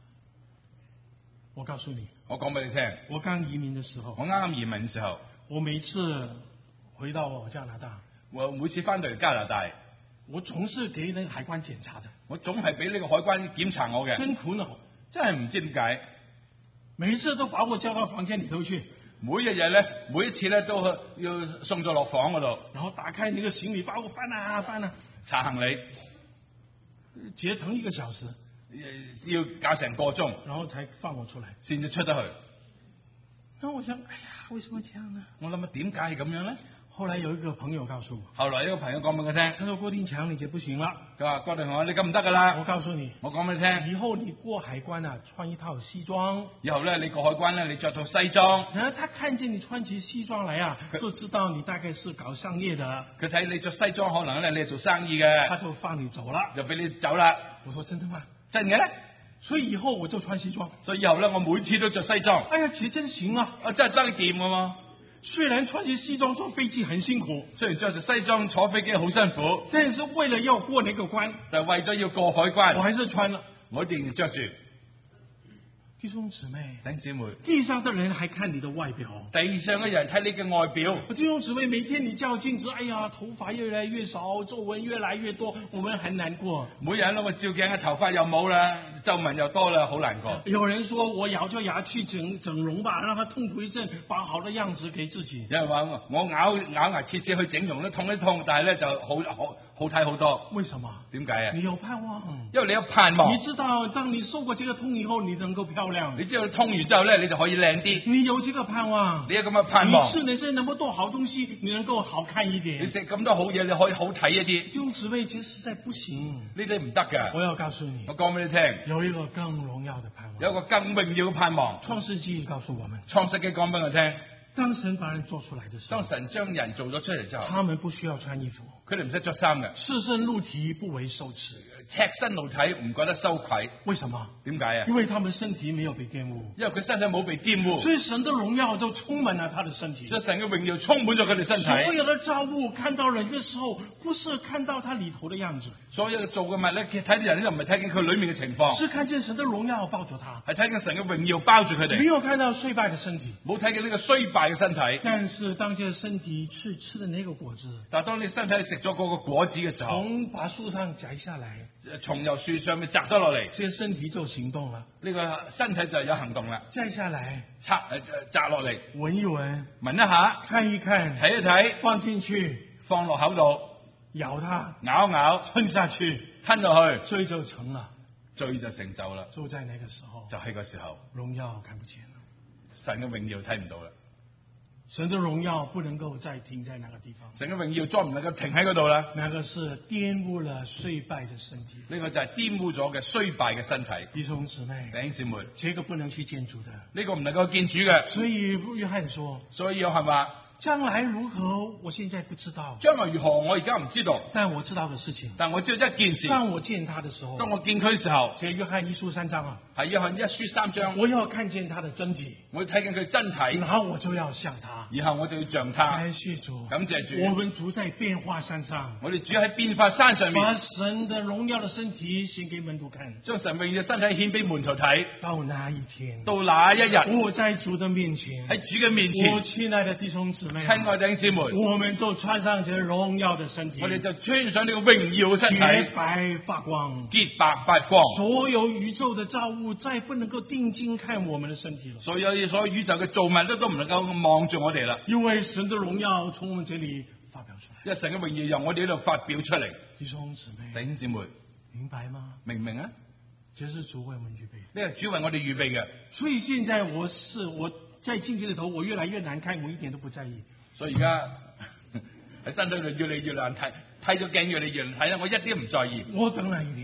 我告訴你，
我講俾你聽，
我剛移民的時候，
我啱啱移民嘅時候，
我每次回到加拿大，
我每次翻到嚟加拿大，
我總是給那個海關檢查的，
我總係俾呢個海關檢查我嘅，
真苦惱，
真係唔知點解，
每次都把我叫到房間裏頭去，
每一次咧都要送咗落房嗰度，
然後打開那個行李，把我翻啊翻啊，
查行李，
折騰1個小時，
要搞成個鐘，
然後才放我出來。
先至出得去。
那我想，哎呀，為什麼這樣呢？
我諗點解係咁樣咧？
後來有一個朋友告訴我，
後來一個朋友講俾我聽，
他說郭定強你就不行了。
佢話郭定強你咁唔得噶啦。
我告訴你，
我講俾你聽，
以後你過海關啊，穿一套西裝。
以後咧你過海關咧，你着套西裝。
然後他看見你穿起西裝來啊，就知道你大概是搞商業的。
佢睇你着西裝，可能咧你係做生意嘅，
他就放你走了，
就俾你走啦。
我說真的嗎？
真嘅咧？
所以以後我就穿西裝。
所以以後咧，我每次都着西裝。
哎呀，其實真行啊！
真係得你掂㗎嘛。
雖然穿起西裝坐飛機很辛苦，
雖然着住西裝坐飛機好辛苦，
但是為了要過那個關，
但係為咗要過海關，
我還是穿了。
我一定要着住。
弟兄姊妹，
弟兄姊妹，
地上的人還看你的外表，
地上嘅人睇你嘅外表。
弟兄姊妹，每天你照鏡子，哎呀，頭髮越來越少，皺紋越來越多，我們很難過。
每日攞個照鏡，頭髮又冇啦，皺紋又多啦，好難過。
有人說我咬着牙去整容吧，讓他痛苦一陣，把好的樣子給自己。
有人話我咬牙切齒去整容都痛一痛，但係咧就好睇好多。
為什麼？
點解啊？
你有盼望，
因為你有盼望。
你知道，當你受過這個痛以後，你能夠漂亮。
你知道痛完之後咧，你就可以靚啲。
你有這個盼望，
你有咁嘅盼望。
你吃人生那麼多好東西，你能夠好看一點。
你食咁多好嘢，你可以好睇一啲。
弟兄姊妹，其實實在不行。
呢啲唔得㗎。
我要告訴你，
我講俾你聽，
有一個更榮耀的盼望，
有一個更榮耀嘅盼望。
創世紀告訴我們，
創世紀講俾我聽，
當神把人做出來的時候，
當神將人做咗出嚟之後，
他們不需要穿衣服，
佢哋唔使着衫嘅，
赤身露體不為羞恥，
赤身露體唔覺得羞愧。
為什麼？
點解啊？
因為他們身體沒有被玷污，
因為佢身體冇被玷污，
所以神的榮耀就充滿了他的身體。
所以神嘅榮耀充滿咗佢哋身體。
所有的造物看到人的時候，不是看到他裏頭的樣子，
所有做嘅物咧，睇啲人咧就唔係睇見佢裏面嘅情況，
是看見神的榮耀抱住他，
係睇見神嘅榮耀包住佢
沒
哋，
有看到衰敗的身體。
冇睇見呢個衰敗嘅身體。
但是當這個身體去吃的那個果子，
但係當你身體食咗嗰個果子嘅時候，
從把樹上摘下來，
從由樹上面摘咗落嚟，
這個身體就行動了。
呢個身體就有行動啦。
摘下來，
摘落嚟，
聞一聞，
聞一下，
看一看，
睇一睇，
放進去，
放落口度，
咬它，
咬一咬，
吞下去，
吞落去，
罪就成了。
罪就成就啦。
就在那個時候，
就喺個時候，
榮耀看不見了，
神嘅榮耀睇唔到啦。
神的榮耀不能夠再停在那個地方，
神嘅榮耀再唔能夠停喺嗰度啦。
那個是玷污了衰敗的身體，
呢個就係玷污咗嘅衰敗嘅身體。
弟兄姊妹，
弟兄姊妹，
這個不能去見主的，
呢個唔能夠見主嘅。
所以約翰說，
所以約翰話，
將來如何，我現在不知道，
將來如何我而家唔知道，
但我知道的事情，
但我知道一件事。
當我見他的時候，
當我見佢嘅時候，
這約翰一書3章啊，
係約翰一書3章，
我要看見他的真體，
我要睇見佢真體，
然後我就要像他，
然後我就要像他。
感謝主，
感謝主。
我們主在變化山上，
我哋主喺變化山上面，
把神的榮耀的身體獻給門徒看，
將神榮耀嘅身體獻俾門徒睇。
到那一天，
到那一日，
我在主的面前，
喺主嘅面前，
我親愛的弟兄姊妹，
親愛弟兄姊妹，
我們就穿上這榮耀的身體，
我哋就穿上呢個榮耀嘅身體，
潔白發光，
潔白發光。
所有宇宙的造物再不能夠定睛看我們的身體了，
所有宇宙嘅造物都唔能夠望住我哋啦，
因為神的榮耀從我們這裏發表出來，
因為神嘅榮耀由我哋呢度發表出嚟。
弟兄姊妹，
弟兄姊妹，
明白嗎？
明唔明啊？
這是主為我們預備，
呢個主為我哋預備嘅。
所以現在我在鏡子裏頭，我越來越難看，我一點都不在意。
所以而家喺身體度越嚟越難睇，睇咗鏡越嚟越難睇啦，我一啲都唔在意。
我等那一天，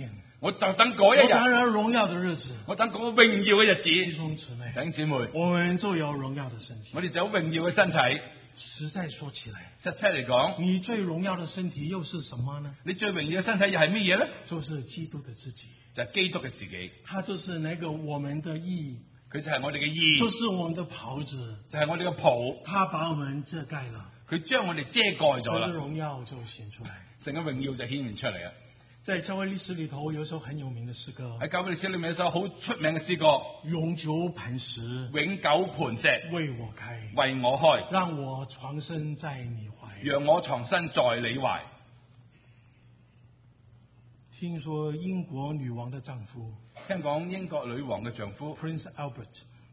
我就等嗰一
我当
日，
然荣耀的日子，
我等嗰個榮耀嘅日
弟
子。
兄姊妹，
弟兄姊妹，
我们就有荣耀的身体。
我哋就有榮耀嘅身體。
实在说起来，
實際嚟講，
你最荣耀的身體又是什麼呢？
你最榮耀嘅身體又係乜嘢咧？
就是基督的自己，
就係基督嘅自己，
他就是那個我們的義，
佢就係我哋嘅義，
就是我們的袍子，
就係我哋嘅袍，
他把我們遮蓋了，
佢將我哋遮蓋咗
神的
啦，
榮耀就顯出來。
成個榮耀就顯現出嚟啊！
在教會歷史裏頭，有一首很有名的詩歌
喺教會歷史裏面有首好出名嘅詩歌
《永久磐石》，
《永久磐石》，
為我開，
為我開，
讓我藏身在你懷。
讓我藏身在你懷。
聽說英國女王的丈夫
聽講英國女王嘅丈夫
Prince Albert，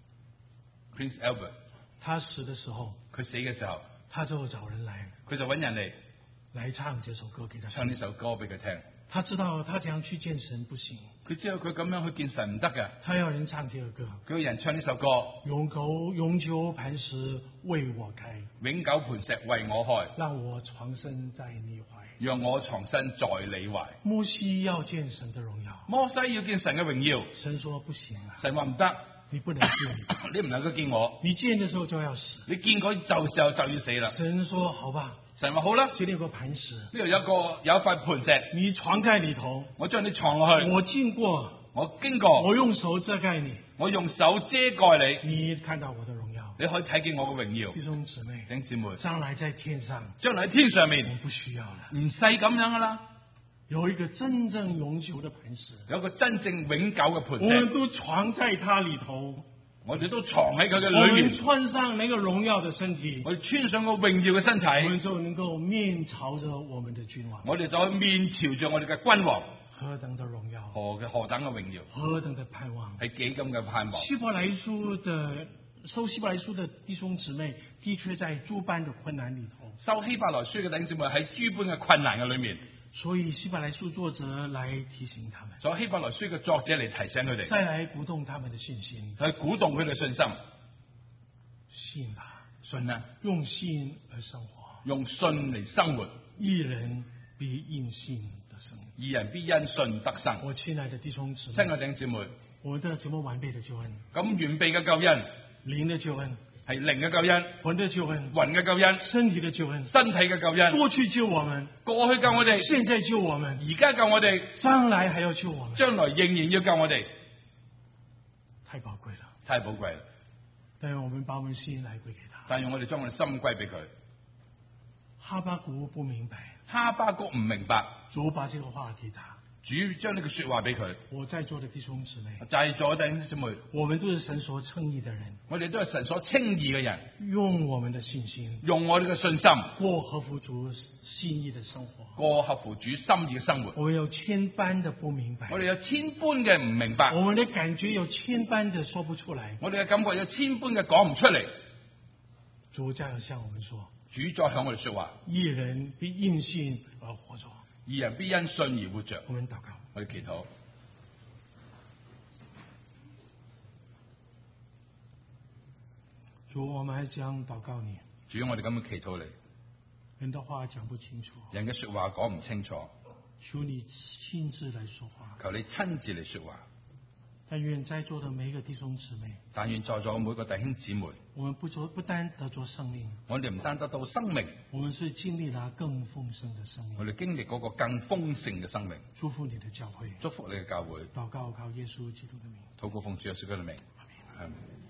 Prince Albert，
他死的時候，
佢死嘅時候，
他就找人
佢就揾人嚟
來唱這首歌給他
唱呢
聽。
首歌俾佢聽。
他知道他這樣去見神不行，
佢知道佢咁樣去見神唔得嘅，
他要人唱這個歌。
佢要人唱呢首歌
永久磐石為我開，
《永久磐石》為我開，
讓我藏身在你懷。
讓我藏身在你懷。
摩西要見神的榮耀，
摩西要見神嘅榮耀，
神說不行啊，
神話唔得，
你不能見，
你唔能夠見我，
你見的時候就要死。
你見嗰就時候就要死啦。
神說好吧，
神話好啦，
這裏有個磐石，
呢度有一塊磐石，
你藏在裏頭，
我將你藏落去，
我經過，
我經過，
我用手遮蓋你，
我用手遮蓋你，
你看到我的榮耀。
你可以睇見我嘅榮耀。
弟兄姊妹，
弟兄姊妹，
將來在天上，
將來喺天上
我
面
們不需要了，
唔使咁樣噶啦，
有一個真正永久的磐石，
有一個真正永久嘅磐
我們
石，
都藏在它裏頭。
我哋都藏喺佢嘅
我們
裏面，
穿上那個榮耀的身體，
我哋穿上個榮耀嘅身
我們
體，
就能夠面朝着我們的君王。
我哋就去面朝着我哋嘅君王，
何等的榮耀，
何等嘅榮耀，
何等的盼望！
係幾咁嘅盼望。
希伯來書的收希伯來書的弟兄姊妹，的確在諸般的困難裏頭。
收希伯來書嘅弟兄姊妹喺諸般嘅困難嘅裏面，
所以希伯來書作者來提醒他們，
所以希伯來書嘅作者嚟提醒佢哋，
再來鼓動他們的信心，
去鼓動佢哋信心，
信吧，
信啊，
用信而生活，
用信嚟生活，
義人必因信得生。
義人必因信得生。
我親愛的弟兄姊
親愛
妹，
弟兄姊妹，
我們的這麼完備的救恩，
咁完備嘅救恩
靈的救恩，
係靈嘅救恩、
魂的救恩，
魂嘅救恩、
身體的救恩，
身體嘅救恩，
過去救我們，
過去救我哋，
現在救我們，
而家救我哋，
將來還要救我們，
將來仍然要救我哋，
太寶貴了。
太寶貴啦！
但願我們把我們心來歸給他。
但願我哋將我哋心歸俾佢。
哈巴谷不明白，
哈巴谷唔明白，
主把這個話給他。
主將呢句說話俾佢。
我在座的弟兄姊妹，
在座弟兄姊妹，
我們都是神所稱義的人，
我哋都係神所稱義嘅人，
用我們的信心
用我哋嘅信心
過合乎主心意的生活。
過合乎主心意嘅生活。
我們有千般的不明白，
我哋有千般嘅唔明白，
我們的感覺有千般的說不出來。
我哋嘅感覺有千般嘅講唔出嚟。
主這樣向我們說：
主再向我哋說話，
義人必因信而活着。
義人必因信而活着。
我們禱告。
我哋祈禱，
主，我們還是這樣禱告你。
主，我哋咁樣祈禱你。
人的話講不清楚，
人嘅說話講唔清楚，
求你親自來說話。
求你親自嚟說話。
但願在座的每一個弟兄姊妹，
但願在座每個弟兄姊妹，
我們不單得着生命，
我哋唔單得到生命，
我們是經歷了更豐盛的生命。
我哋經歷嗰個更豐盛嘅生命。
祝福你的教會，
祝福你嘅教會。
禱告靠耶穌基督的名。
禱告奉主耶穌基督嘅名。阿門。